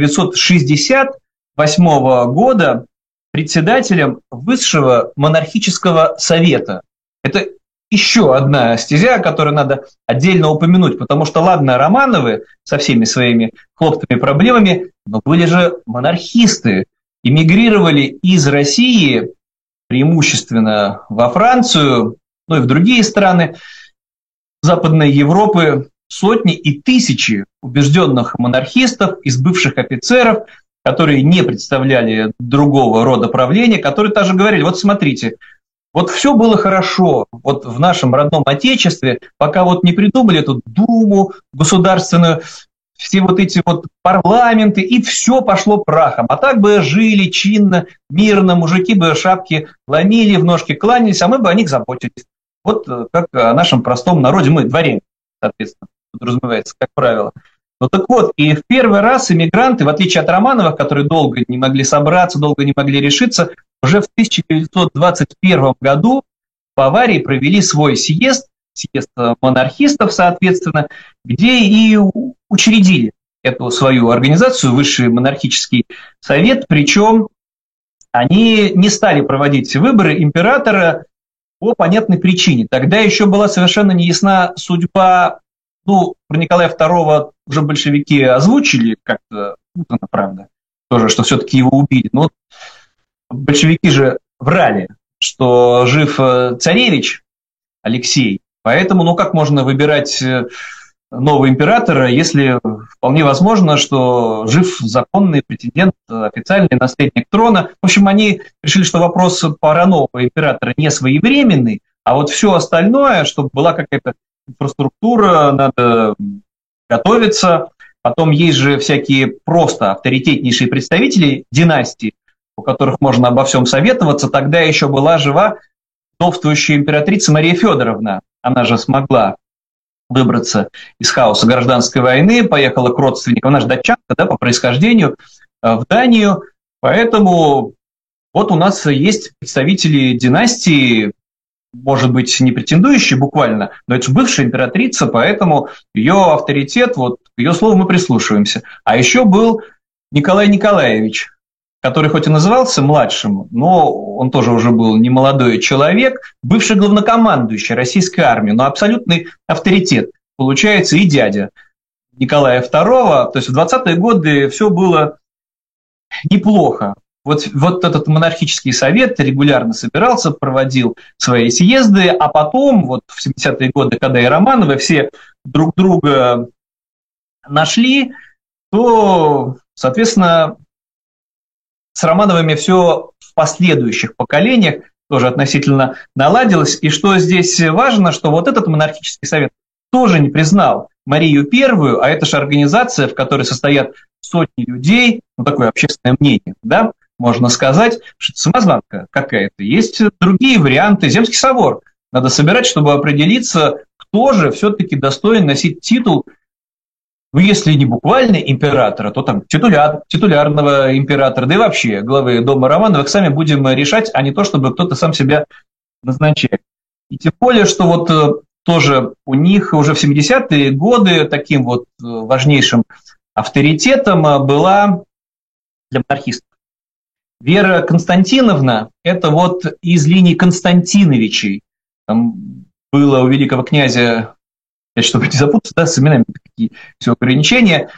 1968 года председателем Высшего монархического совета. Это еще одна стезя, которую надо отдельно упомянуть, потому что, ладно, Романовы со всеми своими хлопотными проблемами, но были же монархисты, эмигрировали из России преимущественно во Францию, и в другие страны Западной Европы, сотни и тысячи убежденных монархистов из бывших офицеров, которые не представляли другого рода правления, которые даже говорили, вот смотрите, вот все было хорошо вот в нашем родном Отечестве, пока вот не придумали эту Думу государственную, все вот эти вот парламенты, и все пошло прахом. А так бы жили чинно, мирно, мужики бы шапки ломили, в ножки кланялись, а мы бы о них заботились. Вот как о нашем простом народе, мы дворяне, соответственно, подразумевается, как правило. Ну так вот, и в первый раз эмигранты, в отличие от Романовых, которые долго не могли собраться, долго не могли решиться, уже в 1921 году в Баварии провели свой съезд монархистов, соответственно, где и учредили эту свою организацию, Высший монархический совет, причем они не стали проводить выборы императора по понятной причине. Тогда еще была совершенно неясна судьба, про Николая II уже большевики озвучили как-то, правда, тоже, что все-таки его убили. Но большевики же врали, что жив царевич Алексей, поэтому, как можно выбирать нового императора, если вполне возможно, что жив законный претендент, официальный наследник трона. В общем, они решили, что вопрос пора нового императора не своевременный, а вот все остальное, чтобы была какая-то инфраструктура, надо готовиться. Потом есть же всякие просто авторитетнейшие представители династии, у которых можно обо всем советоваться. Тогда еще была жива вдовствующая императрица Мария Федоровна. Она же смогла выбраться из хаоса гражданской войны, поехала к родственникам, она же датчанка, по происхождению, в Данию. Поэтому вот у нас есть представители династии, может быть, не претендующие буквально, но это же бывшая императрица, поэтому ее авторитет, к ее слову мы прислушиваемся. А еще был Николай Николаевич, который хоть и назывался младшим, но он тоже уже был немолодой человек, бывший главнокомандующий российской армии, но абсолютный авторитет, получается, и дядя Николая II. То есть в 20-е годы все было неплохо. Вот этот монархический совет регулярно собирался, проводил свои съезды, а потом, в 70-е годы, когда и Романовы все друг друга нашли, то, соответственно, с Романовыми все в последующих поколениях тоже относительно наладилось. И что здесь важно, что вот этот монархический совет тоже не признал Марию Первую, а это же организация, в которой состоят сотни людей, такое общественное мнение, можно сказать, что это самозванка какая-то. Есть другие варианты. Земский собор надо собирать, чтобы определиться, кто же все-таки достоин носить титул, если не буквально императора, то титулярного императора, да и вообще главы дома Романовых сами будем решать, а не то, чтобы кто-то сам себя назначает. И тем более, что тоже у них уже в 70-е годы таким важнейшим авторитетом была для монархистов Вера Константиновна. Это из линии Константиновичей. Там было у великого князя, чтобы не запутаться, с именами такие все ограничения,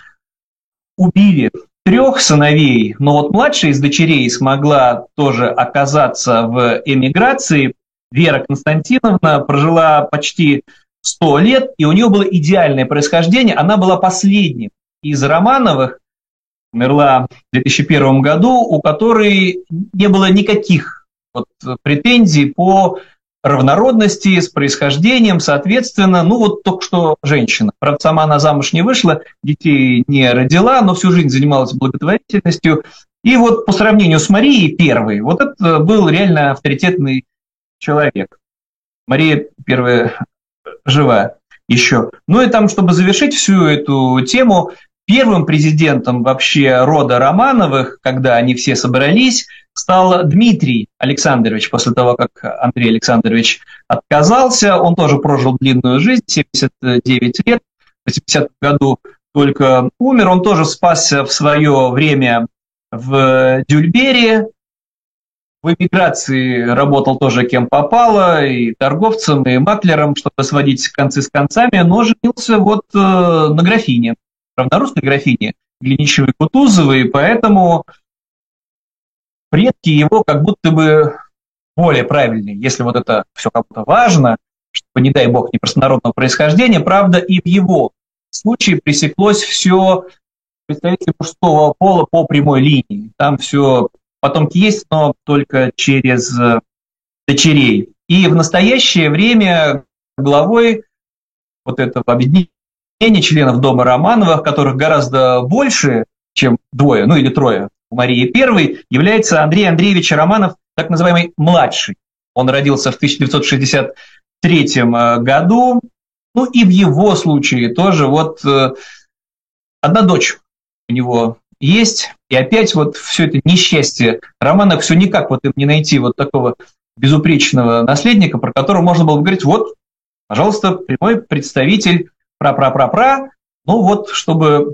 убили 3 сыновей, но младшая из дочерей смогла тоже оказаться в эмиграции. Вера Константиновна прожила почти 100 лет, и у нее было идеальное происхождение. Она была последним из Романовых, умерла в 2001 году, у которой не было никаких претензий по равнородности, с происхождением, соответственно, только что женщина. Правда, сама она замуж не вышла, детей не родила, но всю жизнь занималась благотворительностью. И по сравнению с Марией Первой, это был реально авторитетный человек. Мария Первая жива еще. И там, чтобы завершить всю эту тему, первым президентом вообще рода Романовых, когда они все собрались, стал Дмитрий Александрович, после того, как Андрей Александрович отказался. Он тоже прожил длинную жизнь, 79 лет, в 80-м году только умер. Он тоже спасся в свое время в Дюльбере. В эмиграции работал тоже кем попало, и торговцем, и маклером, чтобы сводить концы с концами, но женился на графине, равнорусской графине Глинищевой-Кутузовой, поэтому предки его как будто бы более правильные, если это все кому-то важно, чтобы, не дай бог, не простонародного происхождения. Правда, и в его случае пресеклось все представители мужского пола по прямой линии. Там все потомки есть, но только через дочерей. И в настоящее время главой этого объединения членов дома Романовых, которых гораздо больше, чем 2, или 3 у Марии Первой, является Андрей Андреевич Романов, так называемый младший. Он родился в 1963 году. И в его случае тоже одна дочь у него есть, и опять вот все это несчастье Романовых, все никак вот им не найти вот такого безупречного наследника, про которого можно было бы говорить, вот, пожалуйста, прямой представитель пра-пра-пра-пра, ну вот, чтобы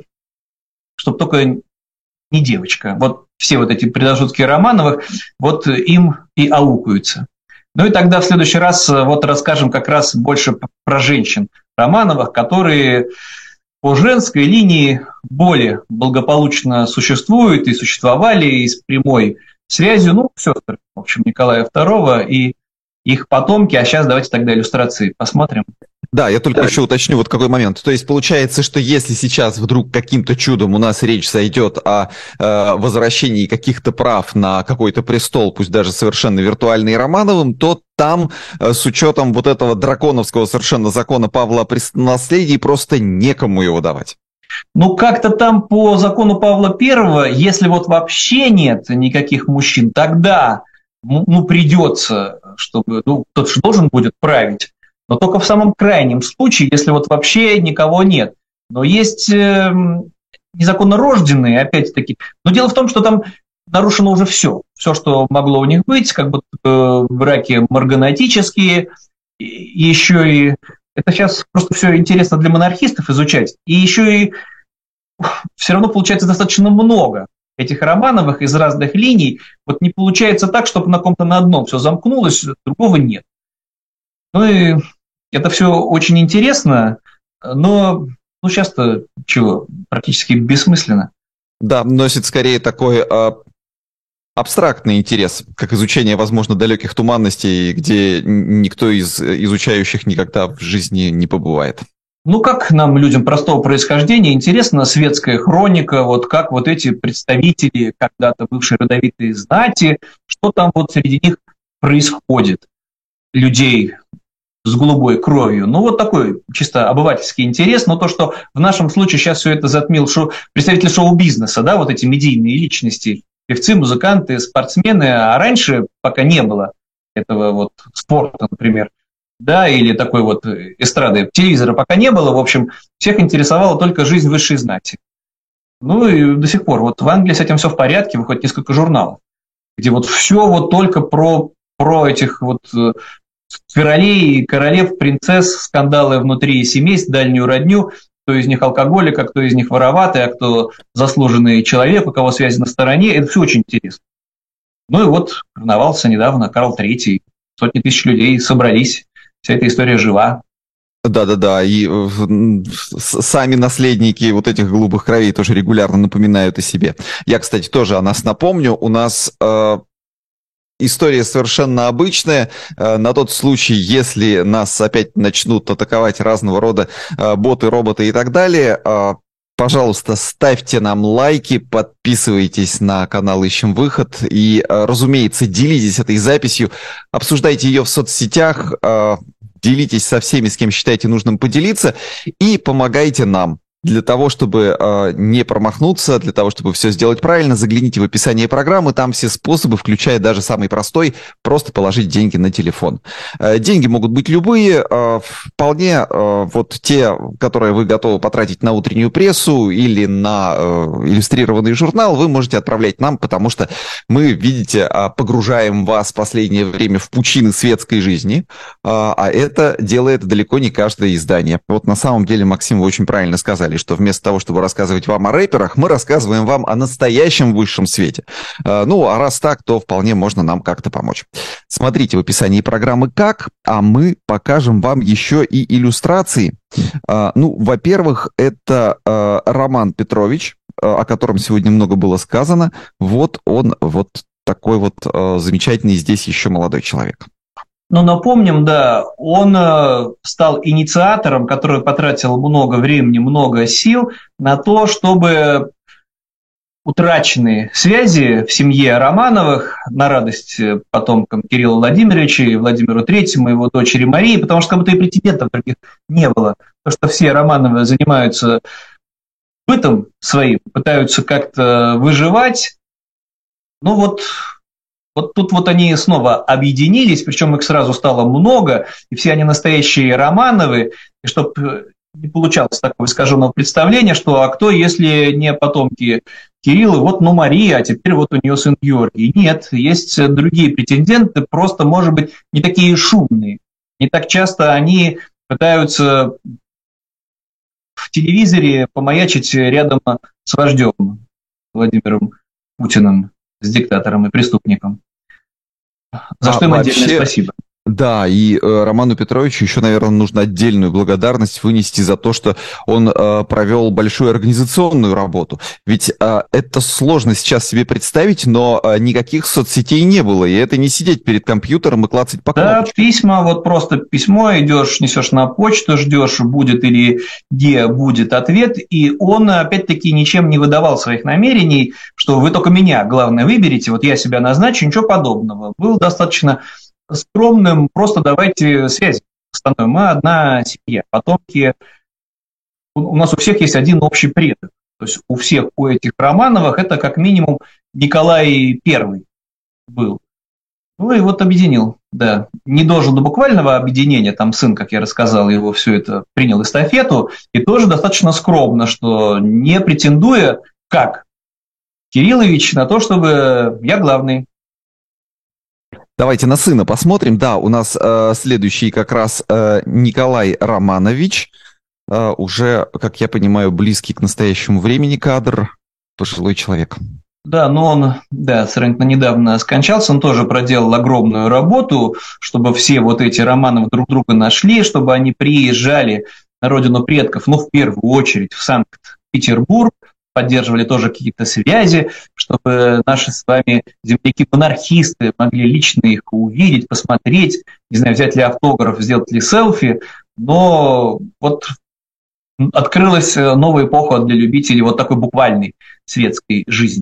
только не девочка. Вот все вот эти предрассудки Романовых, вот им и аукаются. Ну и тогда в следующий раз вот расскажем как раз больше про женщин Романовых, которые по женской линии более благополучно существуют и существовали, и с прямой связью, ну, сестры, в общем, Николая II и их потомки. А сейчас давайте тогда иллюстрации посмотрим. Да, я только еще уточню вот какой момент. То есть получается, что если сейчас вдруг каким-то чудом у нас речь зайдет о возвращении каких-то прав на какой-то престол, пусть даже совершенно виртуальный Романовым, то там с учетом вот этого драконовского совершенно закона Павла о наследии просто некому его давать. Ну, как-то там по закону Павла I, если вот вообще нет никаких мужчин, тогда, ну, придется, чтобы, ну, кто-то же должен будет править. Но только в самом крайнем случае, если вот вообще никого нет. Но есть незаконно рожденные, опять-таки. Но дело в том, что там нарушено уже все. Все, что могло у них быть, как бы браки марганатические, и еще и... Это сейчас просто все интересно для монархистов изучать. И еще и все равно получается достаточно много этих Романовых из разных линий. Вот не получается так, чтобы на ком-то на одном все замкнулось, другого нет. Ну и это все очень интересно, но ну, сейчас-то чего, практически бессмысленно. Да, носит скорее такой абстрактный интерес, как изучение, возможно, далеких туманностей, где никто из изучающих никогда в жизни не побывает. Ну, как нам, людям простого происхождения, интересна светская хроника, вот как вот эти представители когда-то бывшей родовитой знати, что там вот среди них происходит, людей с голубой кровью. Ну, вот такой чисто обывательский интерес, но то, что в нашем случае сейчас все это затмил представители шоу-бизнеса, да, вот эти медийные личности, певцы, музыканты, спортсмены, а раньше, пока не было этого вот спорта, например, да, или такой вот эстрады, телевизора пока не было, в общем, всех интересовала только жизнь высшей знати. Ну и до сих пор. Вот в Англии с этим все в порядке, выходит несколько журналов, где вот все вот только про этих вот королей, королев, принцесс, скандалы внутри семейств, дальнюю родню, кто из них алкоголик, а кто из них вороватый, а кто заслуженный человек, у кого связи на стороне. Это все очень интересно. Ну и вот карнавался недавно Карл III, сотни тысяч людей собрались, вся эта история жива. Да-да-да, и сами наследники вот этих голубых кровей тоже регулярно напоминают о себе. Я, кстати, тоже о нас напомню. У нас история совершенно обычная. На тот случай, если нас опять начнут атаковать разного рода боты, роботы и так далее, пожалуйста, ставьте нам лайки, подписывайтесь на канал «Ищем выход» и, разумеется, делитесь этой записью, обсуждайте ее в соцсетях, делитесь со всеми, с кем считаете нужным поделиться, и помогайте нам. Для того, чтобы не промахнуться, для того, чтобы все сделать правильно, загляните в описание программы, там все способы, включая даже самый простой, просто положить деньги на телефон. Деньги могут быть любые, вполне вот те, которые вы готовы потратить на утреннюю прессу или на иллюстрированный журнал, вы можете отправлять нам, потому что мы, видите, погружаем вас в последнее время в пучины светской жизни, а это делает далеко не каждое издание. Вот на самом деле, Максим, вы очень правильно сказали, что вместо того, чтобы рассказывать вам о рэперах, мы рассказываем вам о настоящем высшем свете. Ну, а раз так, то вполне можно нам как-то помочь. Смотрите в описании программы «Как», а мы покажем вам еще и иллюстрации. Ну, во-первых, это Роман Петрович, о котором сегодня много было сказано. Вот он, вот такой вот замечательный здесь еще молодой человек. Ну, напомним, да, он стал инициатором, который потратил много времени, много сил на то, чтобы утраченные связи в семье Романовых на радость потомкам Кирилла Владимировича и Владимиру Третьему, его дочери Марии, потому что как будто и претендентов других не было. Потому что все Романовы занимаются бытом своим, пытаются как-то выживать. Ну вот тут вот они снова объединились, причем их сразу стало много, и все они настоящие Романовы, и чтобы не получалось такого искаженного представления, что а кто, если не потомки Кирилла, вот, ну, Мария, а теперь вот у нее сын Георгий. Нет, есть другие претенденты, просто, может быть, не такие шумные. Не так часто они пытаются в телевизоре помаячить рядом с вождем Владимиром Путиным, с диктатором и преступником. За что им отдельное спасибо. Да, и Роману Петровичу еще, наверное, нужно отдельную благодарность вынести за то, что он провел большую организационную работу. Ведь это сложно сейчас себе представить, но никаких соцсетей не было, и это не сидеть перед компьютером и клацать по кнопочкам. Да, письма, вот просто письмо, идешь, несешь на почту, ждешь, будет или где будет ответ, и он, опять-таки, ничем не выдавал своих намерений, что вы только меня, главное, выберите, вот я себя назначу, ничего подобного. Был достаточно скромным, просто давайте связи установим. Мы одна семья, потомки. У нас у всех есть один общий предок. То есть у всех, у этих Романовых, это как минимум Николай I был. Ну и вот объединил, да. Не дожил до буквального объединения, там сын, как я рассказал, его все это принял эстафету, и тоже достаточно скромно, что не претендуя, как Кириллович, на то, чтобы я главный. Давайте на сына посмотрим. Да, у нас следующий как раз Николай Романович. Уже, как я понимаю, близкий к настоящему времени кадр, пожилой человек. Да, но он, да, сравнительно недавно скончался, он тоже проделал огромную работу, чтобы все вот эти Романовы друг друга нашли, чтобы они приезжали на родину предков, ну, в первую очередь, в Санкт-Петербург, поддерживали тоже какие-то связи, чтобы наши с вами земляки-монархисты могли лично их увидеть, посмотреть, не знаю, взять ли автограф, сделать ли селфи, но вот открылась новая эпоха для любителей вот такой буквальной светской жизни.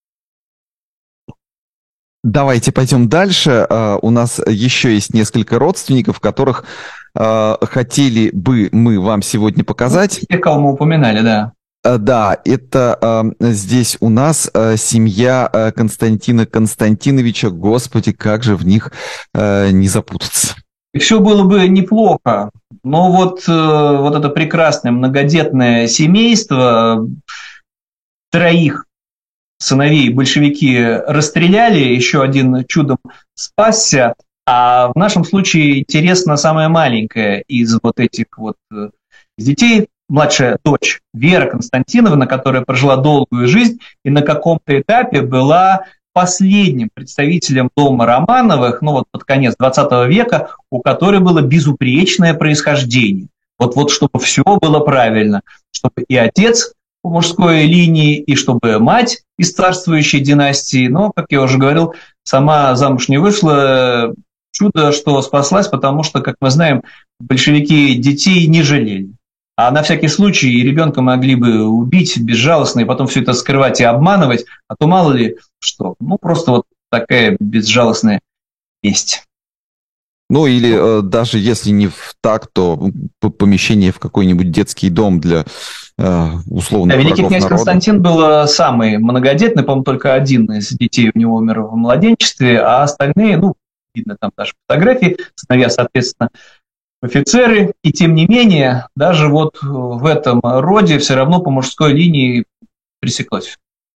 Давайте пойдем дальше. У нас еще есть несколько родственников, которых хотели бы мы вам сегодня показать. Те, кого мы упоминали, да. Да, это здесь у нас семья Константина Константиновича. Господи, как же в них не запутаться. И все было бы неплохо, но вот это прекрасное многодетное семейство, троих сыновей большевики расстреляли, еще один чудом спасся, а в нашем случае интересно самое маленькое из вот этих вот детей, младшая дочь Вера Константиновна, которая прожила долгую жизнь и на каком-то этапе была последним представителем дома Романовых, ну вот под конец 20 века, у которой было безупречное происхождение. Вот чтобы все было правильно, чтобы и отец по мужской линии, и чтобы мать из царствующей династии, но, как я уже говорил, сама замуж не вышла, чудо, что спаслась, потому что, как мы знаем, большевики детей не жалели. А на всякий случай и ребенка могли бы убить безжалостно, и потом все это скрывать и обманывать, а то мало ли что. Ну, просто вот такая безжалостная месть. Ну, или даже если не так, то помещение в какой-нибудь детский дом для условных врагов Великий князь народа. Константин был самый многодетный, по-моему, только один из детей у него умер в младенчестве, а остальные, ну, видно там даже фотографии, сыновья, соответственно, офицеры, и тем не менее, даже вот в этом роде все равно по мужской линии пресеклось.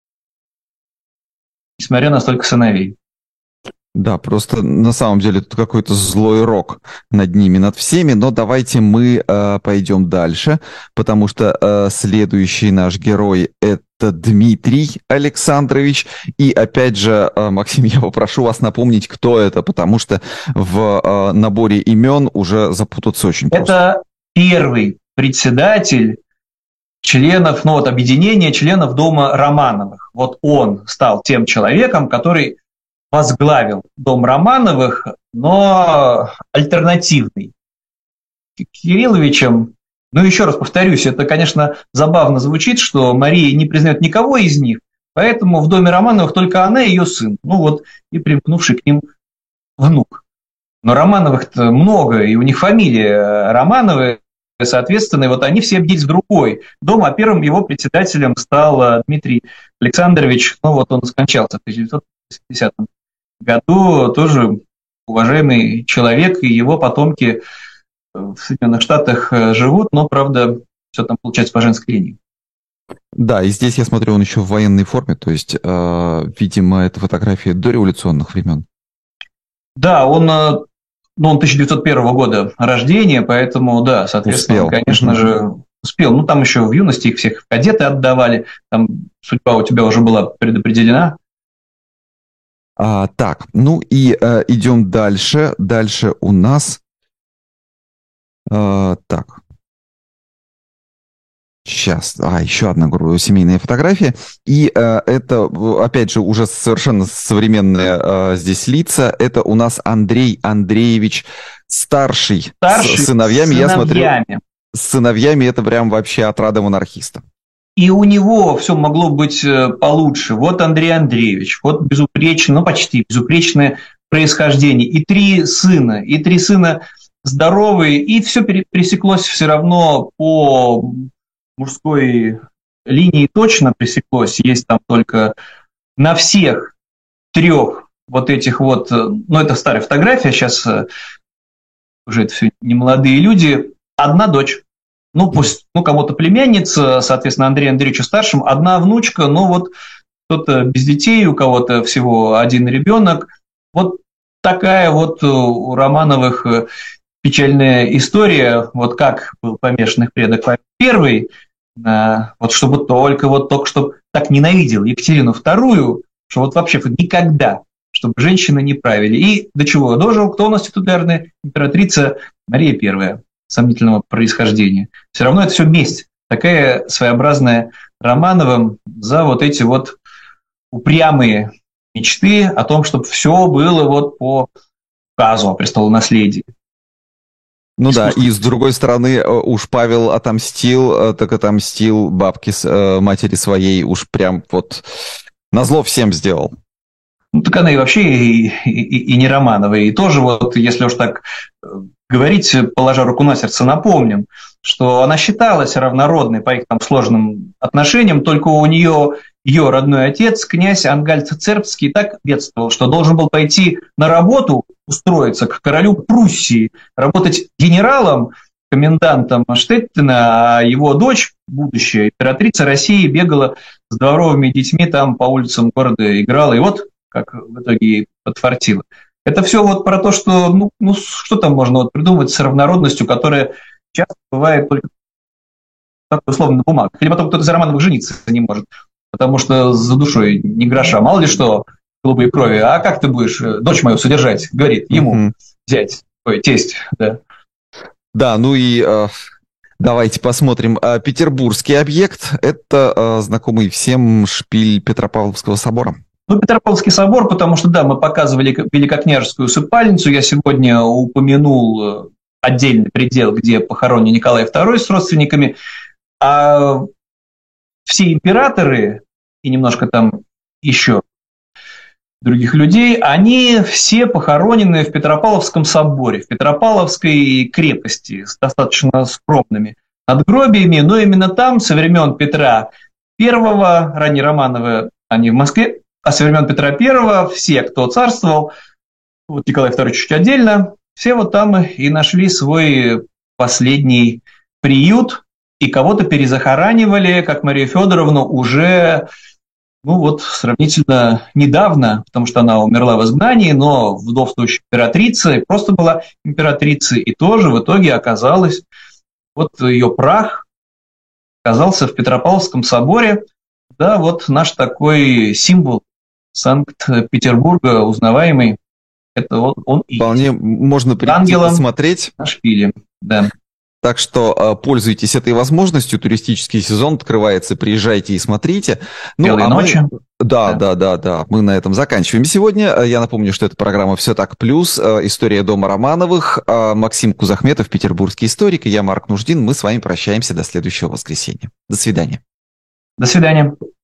Несмотря на столько сыновей. Да, просто на самом деле тут какой-то злой рок над ними, над всеми, но давайте мы пойдем дальше, потому что следующий наш герой – это Дмитрий Александрович. И опять же, Максим, я попрошу вас напомнить, кто это, потому что в наборе имен уже запутаться очень просто. Это первый председатель членов, ну вот объединения членов дома Романовых. Вот он стал тем человеком, который возглавил дом Романовых, но альтернативный. Кирилловичем, ну еще раз повторюсь, это, конечно, забавно звучит, что Мария не признает никого из них, поэтому в доме Романовых только она и ее сын, ну вот и примкнувший к ним внук. Но Романовых-то много, и у них фамилия Романовы, соответственно, и вот они все объединились в другой дом, а первым его председателем стал Дмитрий Александрович, ну вот он скончался в 1950 году, тоже уважаемый человек, и его потомки в Соединенных Штатах живут, но, правда, все там получается по женской линии. Да, и здесь я смотрю, он еще в военной форме, то есть, видимо, это фотографии дореволюционных времен. Да, он 1901 года рождения, поэтому, да, соответственно, он, конечно же, успел. Ну, там еще в юности их всех в кадеты отдавали, там судьба у тебя уже была предопределена. Так, ну и идем дальше. Дальше у нас... так. Сейчас, еще одна семейная фотография. И это, опять же, уже совершенно современные здесь лица. Это у нас Андрей Андреевич старший с сыновьями. Я смотрю, с сыновьями это прям вообще отрада монархиста. И у него все могло быть получше. Вот Андрей Андреевич, вот безупречное, ну почти безупречное происхождение. И три сына здоровые, и все пересеклось все равно по мужской линии точно пресеклось. Есть там только на всех трех вот этих вот, ну это старая фотография, сейчас уже это все не молодые люди, одна дочь. Ну, пусть, кому-то племянница, соответственно, Андрею Андреевичу старшему, одна внучка, но вот кто-то без детей, у кого-то всего один ребенок. Вот такая вот у Романовых печальная история, вот как был помешан их предок первый, вот чтобы только что так ненавидел Екатерину II, что вот вообще никогда, чтобы женщины не правили. И до чего дожил, кто у нас титулярная императрица Мария I. Сомнительного происхождения. Все равно это все месть, такая своеобразная Романовым за вот эти вот упрямые мечты о том, чтобы все было вот по указу о престолонаследии. Ну да, и с другой стороны, уж Павел отомстил, так отомстил бабке матери своей, уж прям вот назло всем сделал. Ну так она и вообще и не Романова, и тоже вот, если уж так говорить, положа руку на сердце, напомним, что она считалась равнородной по их там сложным отношениям, только у нее ее родной отец, князь Ангальц-Цербский, так бедствовал, что должен был пойти на работу, устроиться к королю Пруссии, работать генералом, комендантом Штеттина, а его дочь, будущая императрица России, бегала с дворовыми детьми там по улицам города, играла, и вот как в итоге подфартило. Это все вот про то, что, что там можно вот придумать с равнородностью, которая часто бывает только так, условно на бумагах. Или потом кто-то из Романовых жениться не может, потому что за душой не гроша. Мало ли что, голубые крови. А как ты будешь дочь мою содержать? Говорит ему зять, тесть, да. Да, ну и давайте посмотрим. Петербургский объект – это знакомый всем шпиль Петропавловского собора. Ну, Петропавловский собор, потому что, да, мы показывали великокняжескую усыпальницу, я сегодня упомянул отдельный предел, где похоронен Николай II с родственниками, а все императоры и немножко там еще других людей, они все похоронены в Петропавловском соборе, в Петропавловской крепости с достаточно скромными надгробиями, но именно там со времен Петра I, ранее Романовы, они в Москве, а со времен Петра I все, кто царствовал, вот Николай II чуть отдельно, все вот там и нашли свой последний приют, и кого-то перезахоранивали, как Марию Федоровну, уже сравнительно недавно, потому что она умерла в изгнании, но вдовствующая императрица, просто была императрицей, и тоже в итоге оказалось, вот ее прах оказался в Петропавловском соборе, да, вот наш такой символ Санкт-Петербурга, узнаваемый, это вот он и вполне можно прийти посмотреть на шпиле, да. Так что пользуйтесь этой возможностью, туристический сезон открывается, приезжайте и смотрите. Белые ночи. Да, мы на этом заканчиваем сегодня. Я напомню, что это программа «Все так плюс», история дома Романовых, Максим Кузахметов, петербургский историк, и я, Марк Нуждин. Мы с вами прощаемся до следующего воскресенья. До свидания. До свидания.